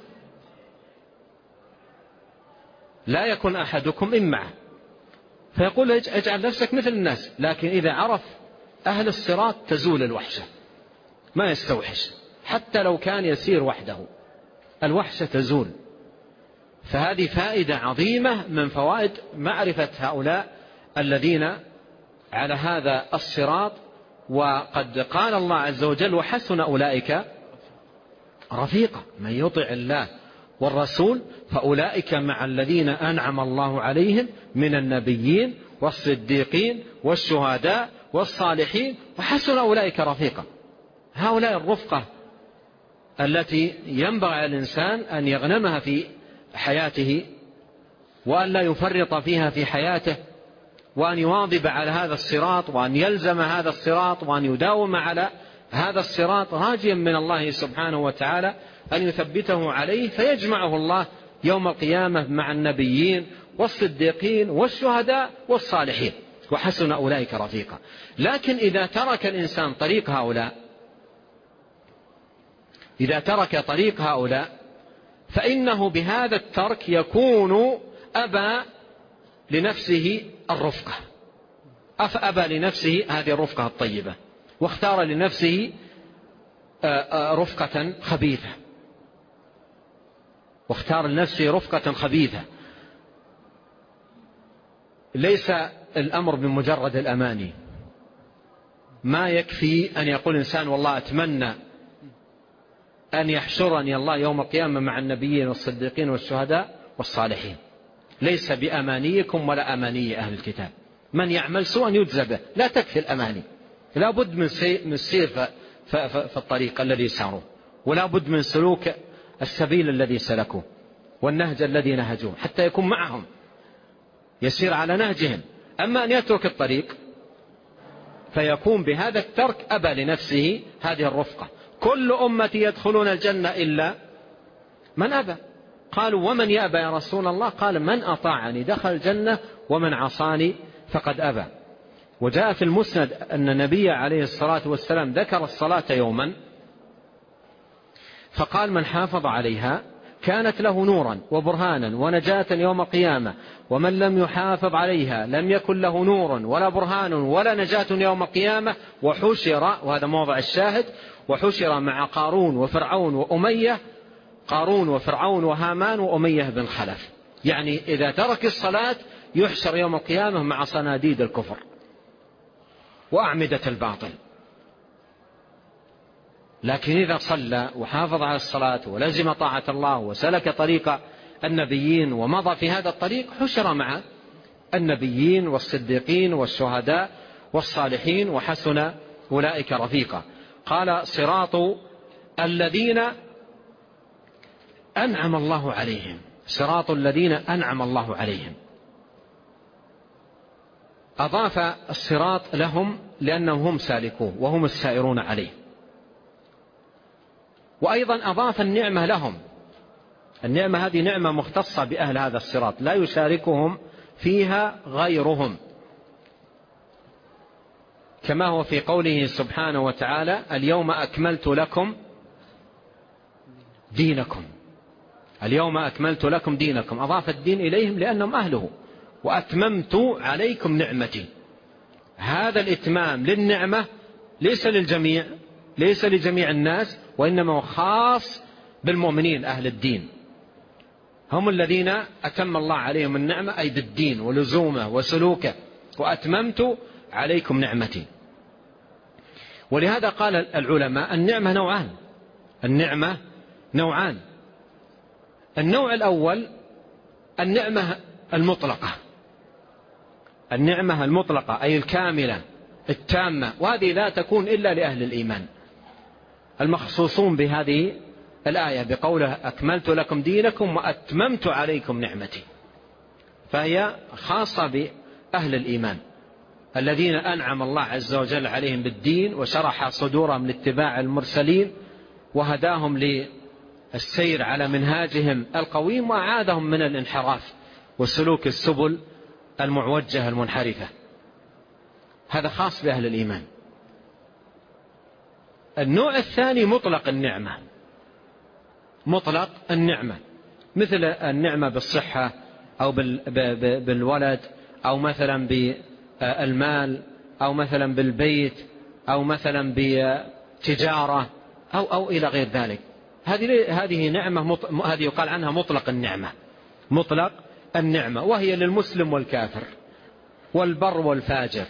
لا يكن أحدكم إمعه. فيقول: اجعل نفسك مثل الناس. لكن إذا عرف أهل الصراط تزول الوحشة، ما يستوحش، حتى لو كان يسير وحده الوحشة تزول. فهذه فائدة عظيمة من فوائد معرفة هؤلاء الذين على هذا الصراط. وقد قال الله عز وجل: وحسن أولئك رفيقا. من يطع الله والرسول فأولئك مع الذين أنعم الله عليهم من النبيين والصديقين والشهداء والصالحين وحسن أولئك رفيقا. هؤلاء الرفقة التي ينبغي على الإنسان أن يغنمها في حياته، وأن لا يفرط فيها في حياته، وأن يواظب على هذا الصراط، وأن يلزم هذا الصراط، وأن يداوم على هذا الصراط، راجيا من الله سبحانه وتعالى أن يثبته عليه، فيجمعه الله يوم القيامة مع النبيين والصديقين والشهداء والصالحين وحسن أولئك رفيقا. لكن إذا ترك الإنسان طريق هؤلاء، إذا ترك طريق هؤلاء فإنه بهذا الترك يكون أبى لنفسه الرفقة، أبى لنفسه هذه الرفقة الطيبة، واختار لنفسه رفقة خبيثة، واختار لنفسه رفقة خبيثة. ليس الأمر بمجرد الأماني. ما يكفي أن يقول إنسان والله أتمنى أن يحشرني الله يوم القيامة مع النبيين والصديقين والشهداء والصالحين. ليس بأمانيكم ولا أماني أهل الكتاب، من يعمل سوءا يجزى به. لا تكفي الأماني، لا بد من السير في الطريق الذي ساروا، ولا بد من سلوك السبيل الذي سلكوه والنهج الذي نهجوه حتى يكون معهم، يسير على نهجهم. أما أن يترك الطريق فيكون بهذا الترك أبى لنفسه هذه الرفقة. كل أمتي يدخلون الجنة إلا من أبى. قالوا ومن يأبى يا رسول الله؟ قال من أطاعني دخل الجنة ومن عصاني فقد أبى. وجاء في المسند أن النبي عليه الصلاة والسلام ذكر الصلاة يوما فقال من حافظ عليها كانت له نورا وبرهانا ونجاة يوم القيامة، ومن لم يحافظ عليها لم يكن له نور ولا برهان ولا نجاة يوم القيامة، وحشر، وهذا موضع الشاهد، وحشر مع قارون وفرعون وأمية، قارون وفرعون وهامان وأمية بن خلف. يعني إذا ترك الصلاة يحشر يوم القيامة مع صناديد الكفر وأعمدة الباطل. لكن إذا صلى وحافظ على الصلاة ولزم طاعة الله وسلك طريق النبيين ومضى في هذا الطريق حشر مع النبيين والصديقين والشهداء والصالحين وحسن أولئك رفيقا. قال صراط الذين أنعم الله عليهم، صراط الذين أنعم الله عليهم. أضاف الصراط لهم لأنهم هم سالكوه وهم السائرون عليه، وأيضا أضاف النعمة لهم. النعمة هذه نعمة مختصة بأهل هذا الصراط لا يشاركهم فيها غيرهم، كما هو في قوله سبحانه وتعالى اليوم أكملت لكم دينكم. اليوم أكملت لكم دينكم، أضاف الدين إليهم لأنهم أهله. وأتممت عليكم نعمتي. هذا الإتمام للنعمة ليس للجميع، ليس لجميع الناس، وإنما هو خاص بالمؤمنين أهل الدين، هم الذين أتم الله عليهم النعمة أي بالدين ولزومه وسلوكه. وأتممت عليكم نعمتي. ولهذا قال العلماء النعمة نوعان. النعمة نوعان. النوع الأول النعمة المطلقة، النعمة المطلقة أي الكاملة التامة، وهذه لا تكون إلا لأهل الإيمان المخصوصون بهذه الآية بقوله أكملت لكم دينكم وأتممت عليكم نعمتي، فهي خاصة بأهل الإيمان الذين أنعم الله عز وجل عليهم بالدين وشرح صدورهم لاتباع المرسلين وهداهم للسير على منهاجهم القويم وأعاذهم من الانحراف وسلوك السبل المعوجة المنحرفة. هذا خاص بأهل الإيمان. النوع الثاني مطلق النعمة، مطلق النعمة، مثل النعمة بالصحة أو بالولد أو مثلا بالمال أو مثلا بالبيت أو مثلا بتجارة أو إلى غير ذلك. هذه نعمة، هذه يقال عنها مطلق النعمة، مطلق النعمة، وهي للمسلم والكافر والبر والفاجر،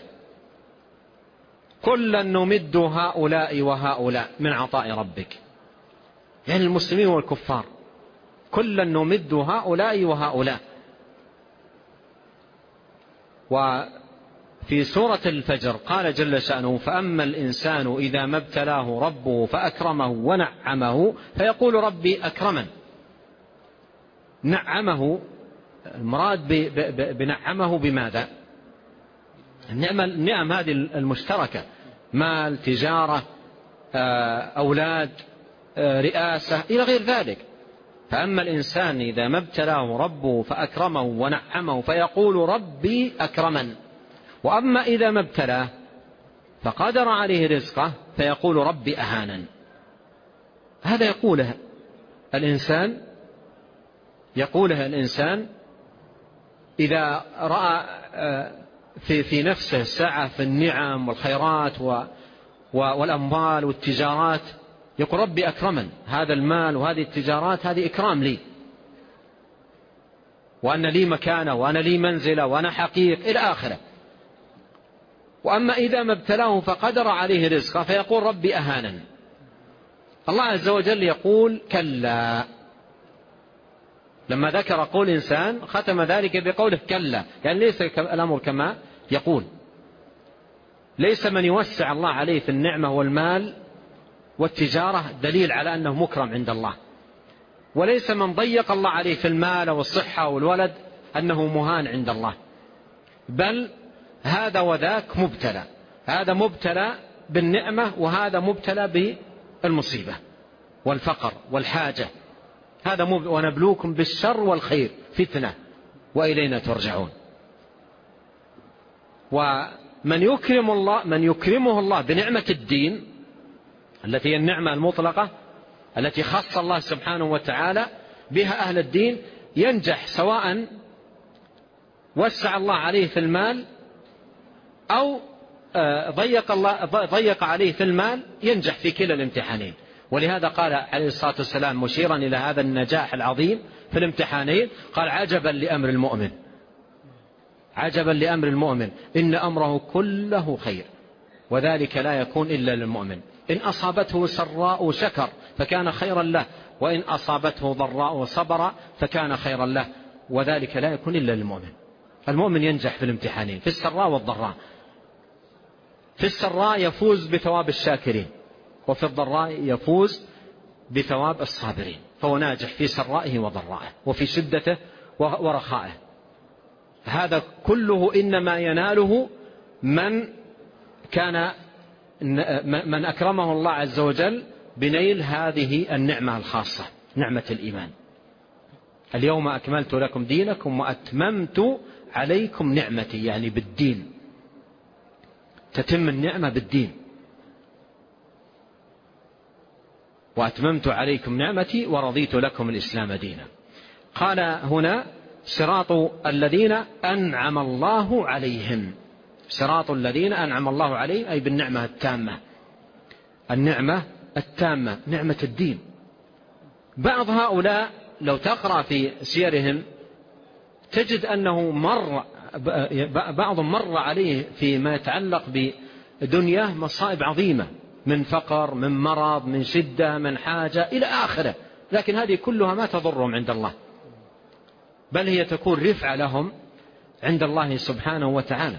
كلا نمد هؤلاء وهؤلاء من عطاء ربك. يعني المسلمين والكفار كلا نمد هؤلاء وهؤلاء. وفي سورة الفجر قال جل شأنه فأما الإنسان إذا ما ابتلاه ربه فأكرمه ونعمه فيقول ربي أكرمن. نعمه، المراد بنعمه بماذا؟ النعم هذه المشتركة، مال، تجارة، أولاد، رئاسة إلى غير ذلك. فأما الإنسان إذا ما ابتلاه ربه فأكرمه ونعمه فيقول ربي أكرمن. وأما إذا ما ابتلاه فقدر عليه رزقه فيقول ربي أهانن. هذا يقوله الإنسان إذا رأى في نفسه سعة في النعم والخيرات والأموال والتجارات، يقول ربي أكرمن، هذا المال وهذه التجارات هذه إكرام لي، وأن لي مكانة وأنا لي منزلة وأنا حقيق إلى آخره. وأما إذا ما ابتلاه فقدر عليه رزقه فيقول ربي أهانن. الله عز وجل يقول كلا. لما ذكر قول إنسان ختم ذلك بقوله كلا، يعني ليس الأمر كما يقول. ليس من يوسع الله عليه في النعمة والمال والتجارة دليل على أنه مكرم عند الله، وليس من ضيق الله عليه في المال والصحة والولد أنه مهان عند الله، بل هذا وذاك مبتلى. هذا مبتلى بالنعمة وهذا مبتلى بالمصيبة والفقر والحاجة. هذا ونبلوكم بالشر والخير فتنة وإلينا ترجعون. ومن يكرمه الله بنعمة الدين التي هي النعمة المطلقة التي خص الله سبحانه وتعالى بها أهل الدين ينجح، سواء وسع الله عليه في المال أو ضيق عليه في المال، ينجح في كلا الامتحانين. ولهذا قال عليه الصلاة والسلام مشيرا إلى هذا النجاح العظيم في الامتحانين، قال عجبا لأمر المؤمن، عجبا لأمر المؤمن إن أمره كله خير وذلك لا يكون إلا للمؤمن. إن أصابته سراء شكر فكان خيرا له، وإن أصابته ضراء صبر فكان خيرا له، وذلك لا يكون إلا للمؤمن. المؤمن ينجح في الامتحانين في السراء والضراء. في السراء يفوز بثواب الشاكرين، وفي الضراء يفوز بثواب الصابرين، فهو ناجح في سرائه وضرائه وفي شدته ورخائه. هذا كله إنما يناله من أكرمه الله عز وجل بنيل هذه النعمة الخاصة، نعمة الإيمان. اليوم أكملت لكم دينكم وأتممت عليكم نعمتي، يعني بالدين، تتم النعمة بالدين. وأتممت عليكم نعمتي ورضيت لكم الإسلام دينا. قال هنا صراط الذين أنعم الله عليهم، صراط الذين أنعم الله عليهم أي بالنعمة التامة، النعمة التامة نعمة الدين. بعض هؤلاء لو تقرأ في سيرهم تجد أنه بعضهم مر عليه فيما يتعلق بدنياه مصائب عظيمة، من فقر، من مرض، من شدة، من حاجة إلى آخره، لكن هذه كلها ما تضرهم عند الله، بل هي تكون رفعة لهم عند الله سبحانه وتعالى.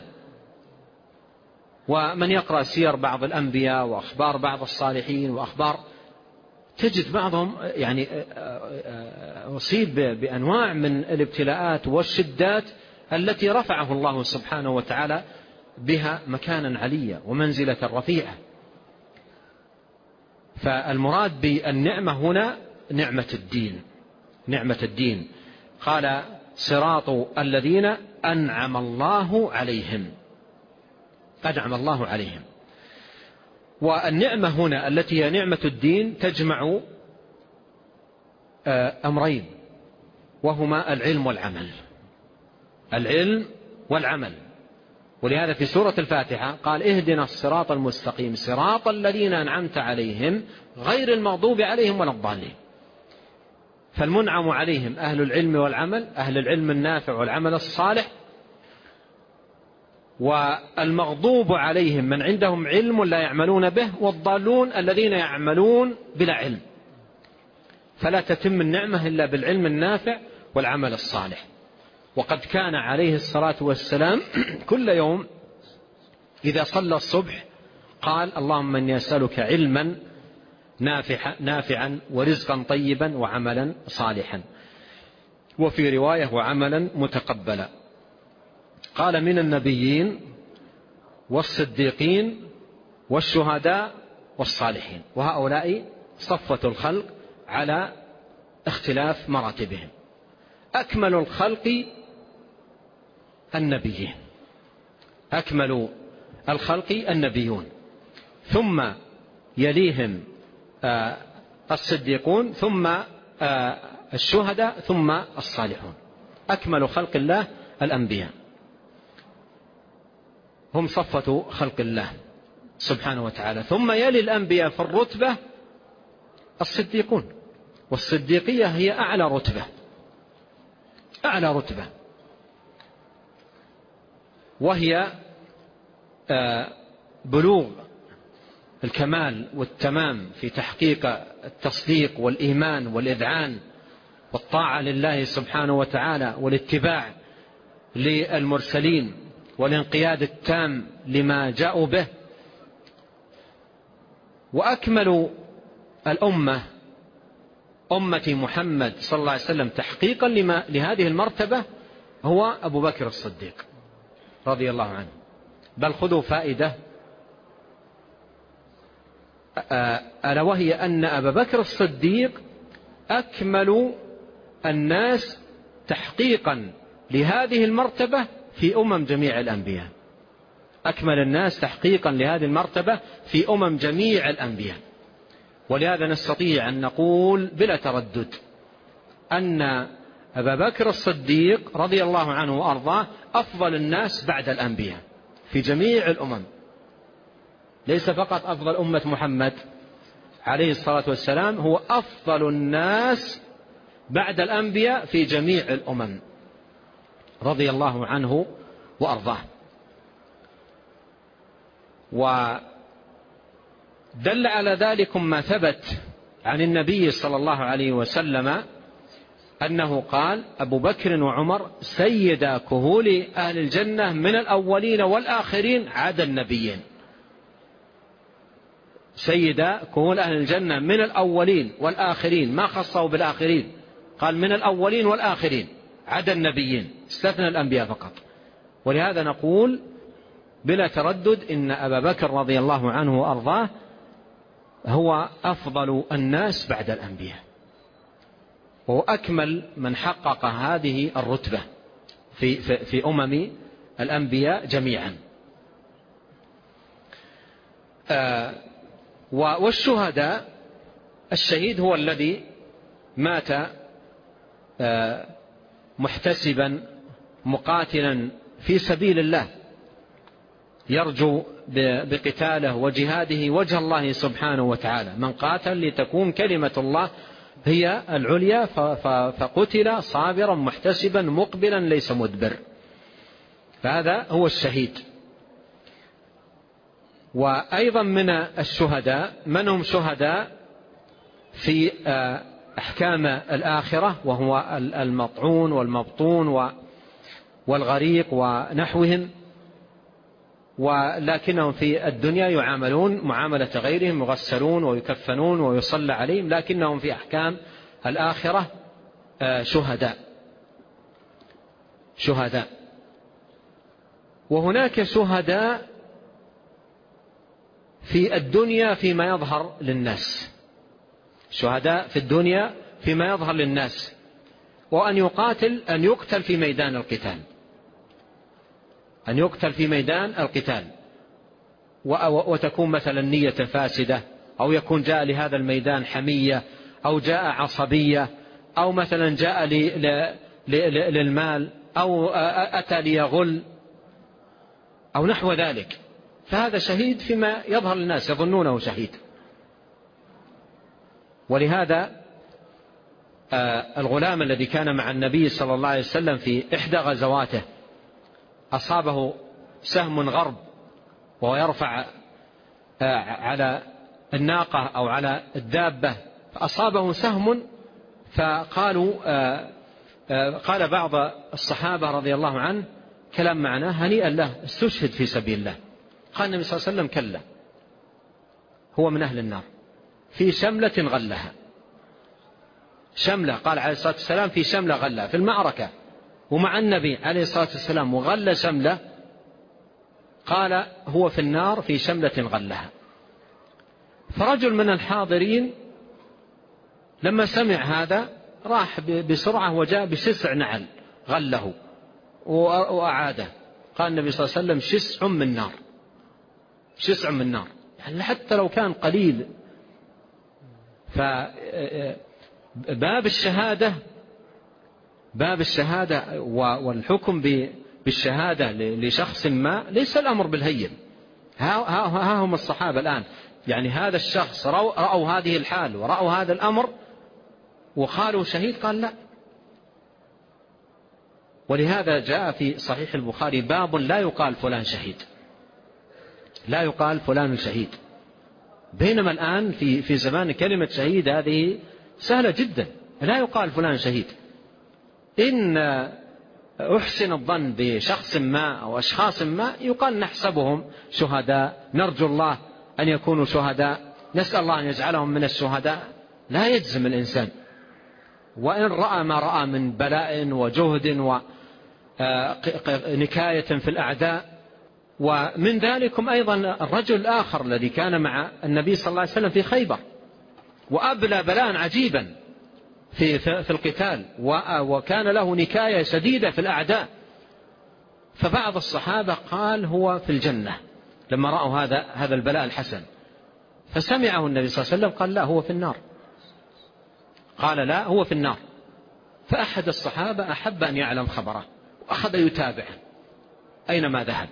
ومن يقرأ سير بعض الأنبياء وأخبار بعض الصالحين وأخبار، تجد بعضهم يعني أصيب بأنواع من الابتلاءات والشدات التي رفعه الله سبحانه وتعالى بها مكانا عليا ومنزلة رفيعة. فالمراد بالنعمة هنا نعمة الدين، نعمة الدين. قال صراط الذين أنعم الله عليهم، أنعم الله عليهم. والنعمة هنا التي هي نعمة الدين تجمع أمرين، وهما العلم والعمل، العلم والعمل. ولهذا في سورة الفاتحة قال اهدنا الصراط المستقيم صراط الذين أنعمت عليهم غير المغضوب عليهم ولا الضالين. فالمنعم عليهم أهل العلم والعمل، أهل العلم النافع والعمل الصالح، والمغضوب عليهم من عندهم علم لا يعملون به، والضالون الذين يعملون بلا علم. فلا تتم النعمة إلا بالعلم النافع والعمل الصالح. وقد كان عليه الصلاة والسلام كل يوم إذا صلى الصبح قال اللهم إني أسألك علما نافعا ورزقا طيبا وعملا صالحا، وفي رواية وعملا متقبلا. قال من النبيين والصديقين والشهداء والصالحين، وهؤلاء صفة الخلق على اختلاف مراتبهم. أكمل الخلق النبيين، أكمل الخلق النبيون، ثم يليهم الصديقون، ثم الشهداء، ثم الصالحون. أكمل خلق الله الأنبياء، هم صفة خلق الله سبحانه وتعالى. ثم يلي الأنبياء في الرتبة الصديقون، والصديقية هي أعلى رتبة، أعلى رتبة، وهي بلوغ الكمال والتمام في تحقيق التصديق والإيمان والإذعان والطاعة لله سبحانه وتعالى والاتباع للمرسلين والانقياد التام لما جاءوا به. وأكمل الأمة أمة محمد صلى الله عليه وسلم تحقيقا لهذه المرتبة هو أبو بكر الصديق رضي الله عنه. بل خذوا فائدة، ألا وهي أن أبا بكر الصديق أكمل الناس تحقيقا لهذه المرتبة في جميع الأنبياء. أكمل الناس تحقيقا لهذه المرتبة في جميع الأنبياء. ولهذا نستطيع أن نقول بلا تردد أن أبا بكر الصديق رضي الله عنه وأرضاه أفضل الناس بعد الأنبياء في جميع الأمم، ليس فقط أفضل أمة محمد عليه الصلاة والسلام، هو أفضل الناس بعد الأنبياء في جميع الأمم رضي الله عنه وأرضاه. ودل على ذلك ما ثبت عن النبي صلى الله عليه وسلم أنه قال: أبو بكر وعمر سيدا كهول أهل الجنة من الأولين والآخرين عدا النبيين. سيدا كهول أهل الجنة من الأولين والآخرين، ما خصه بالآخرين، قال من الأولين والآخرين عدا النبيين، استثنى الأنبياء فقط. ولهذا نقول بلا تردد إن أبا بكر رضي الله عنه وأرضاه هو أفضل الناس بعد الأنبياء، وهو أكمل من حقق هذه الرتبة في الأنبياء جميعا. والشهداء، الشهيد هو الذي مات محتسبا مقاتلا في سبيل الله، يرجو بقتاله وجهاده وجه الله سبحانه وتعالى. من قاتل لتكون كلمة الله هي العليا فقتل صابرا محتسبا مقبلا ليس مدبر، فهذا هو الشهيد. وأيضا من الشهداء من هم شهداء في أحكام الآخرة، وهو المطعون والمبطون والغريق ونحوهم، ولكنهم في الدنيا يعاملون معاملة غيرهم، يغسلون ويكفنون ويصلى عليهم، لكنهم في أحكام الآخرة شهداء. وهناك شهداء في الدنيا فيما يظهر للناس، شهداء في الدنيا فيما يظهر للناس، وأن يقتل في ميدان القتال، أن يقتل في ميدان القتال، وتكون مثلا نية فاسدة، أو يكون جاء لهذا الميدان حمية، أو جاء عصبية، أو مثلا جاء للمال، أو أتى ليغل أو نحو ذلك، فهذا شهيد فيما يظهر للناس يظنونه شهيد. ولهذا الغلام الذي كان مع النبي صلى الله عليه وسلم في إحدى غزواته أصابه سهم غرب وهو يرفع على الناقة أو على الدابة، فأصابه سهم، فقالوا قال بعض الصحابة رضي الله عنه كلام معناه: هنيئا له استشهد في سبيل الله. قال النبي صلى الله عليه وسلم: كلا، هو من أهل النار في شملة غلها. شملة، قال عليه الصلاة والسلام في شملة غلها في المعركة ومع النبي عليه الصلاة والسلام وغل شملة، قال هو في النار في شملة غلها. فرجل من الحاضرين لما سمع هذا راح بسرعة وجاء بشسع نعل غله وأعاده. قال النبي صلى الله عليه وسلم: شسع من نار، شسع من نار، يعني حتى لو كان قليل. فباب الشهادة والحكم بالشهادة لشخص ما ليس الأمر بالهين. ها هم الصحابة الآن، يعني هذا الشخص رأوا هذه الحال ورأوا هذا الأمر وقالوا شهيد، قال لا. ولهذا جاء في صحيح البخاري باب لا يقال فلان شهيد، لا يقال فلان شهيد. بينما الآن في زمان كلمة شهيد هذه سهلة جدا، لا يقال فلان شهيد. إن أحسن الظن بشخص ما أو أشخاص ما يقال نحسبهم شهداء، نرجو الله أن يكونوا شهداء، نسأل الله أن يجعلهم من الشهداء. لا يجزم الإنسان، وإن رأى ما رأى من بلاء وجهد ونكاية في الأعداء. ومن ذلكم أيضا الرجل الآخر الذي كان مع النبي صلى الله عليه وسلم في خيبر وأبلى بلاء عجيبا في القتال، وكان له نكاية شديدة في الأعداء. فبعض الصحابة قال هو في الجنة لما رأوا هذا البلاء الحسن، فسمعه النبي صلى الله عليه وسلم قال لا هو في النار، قال لا هو في النار. فأحد الصحابة أحب أن يعلم خبره وأخذ يتابع أينما ذهب،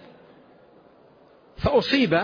فأصيب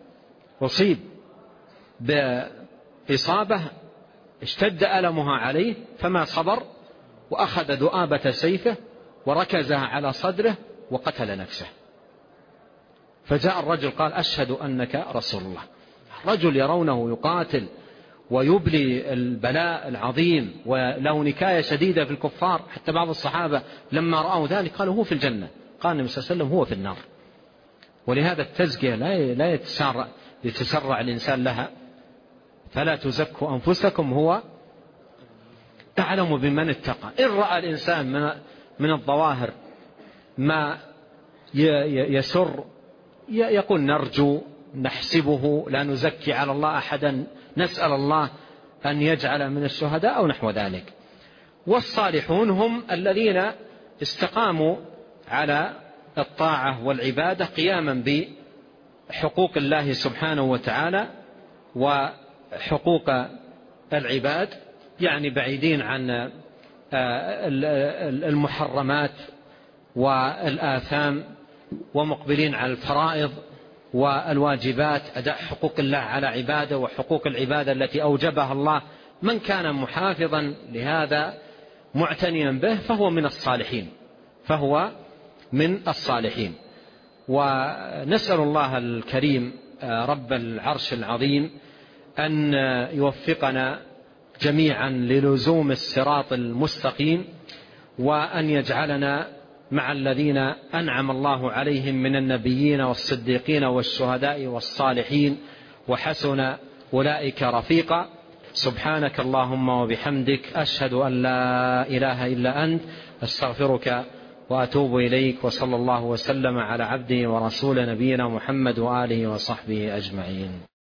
بإصابة اشتد ألمها عليه فما صبر، وأخذ ذؤابة سيفه وركزها على صدره وقتل نفسه. فجاء الرجل قال أشهد أنك رسول الله. رجل يرونه يقاتل ويبلي البلاء العظيم وله نكاية شديدة في الكفار، حتى بعض الصحابة لما رأوا ذلك قالوا هو في الجنة، قال النبي صلى الله عليه وسلم هو في النار. ولهذا التزكية لا يتسرع الإنسان لها، فلا تزكوا أنفسكم هو أعلم بمن اتقى. إن رأى الإنسان من الظواهر ما يسر يقول نرجو، نحسبه، لا نزكي على الله أحدا، نسأل الله أن يجعل من الشهداء أو نحو ذلك. والصالحون هم الذين استقاموا على الطاعة والعبادة قياما بحقوق الله سبحانه وتعالى وحقوق العباد، يعني بعيدين عن المحرمات والآثام، ومقبلين على الفرائض والواجبات، أداء حقوق الله على عباده وحقوق العبادة التي أوجبها الله. من كان محافظا لهذا معتنيا به فهو من الصالحين. ونسأل الله الكريم رب العرش العظيم أن يوفقنا جميعا للزوم الصراط المستقيم، وأن يجعلنا مع الذين أنعم الله عليهم من النبيين والصديقين والشهداء والصالحين، وحسن أولئك رفيقا. سبحانك اللهم وبحمدك، أشهد أن لا إله إلا أنت، أستغفرك وأتوب إليك. وصلى الله وسلم على عبده ورسول نبينا محمد وآله وصحبه أجمعين.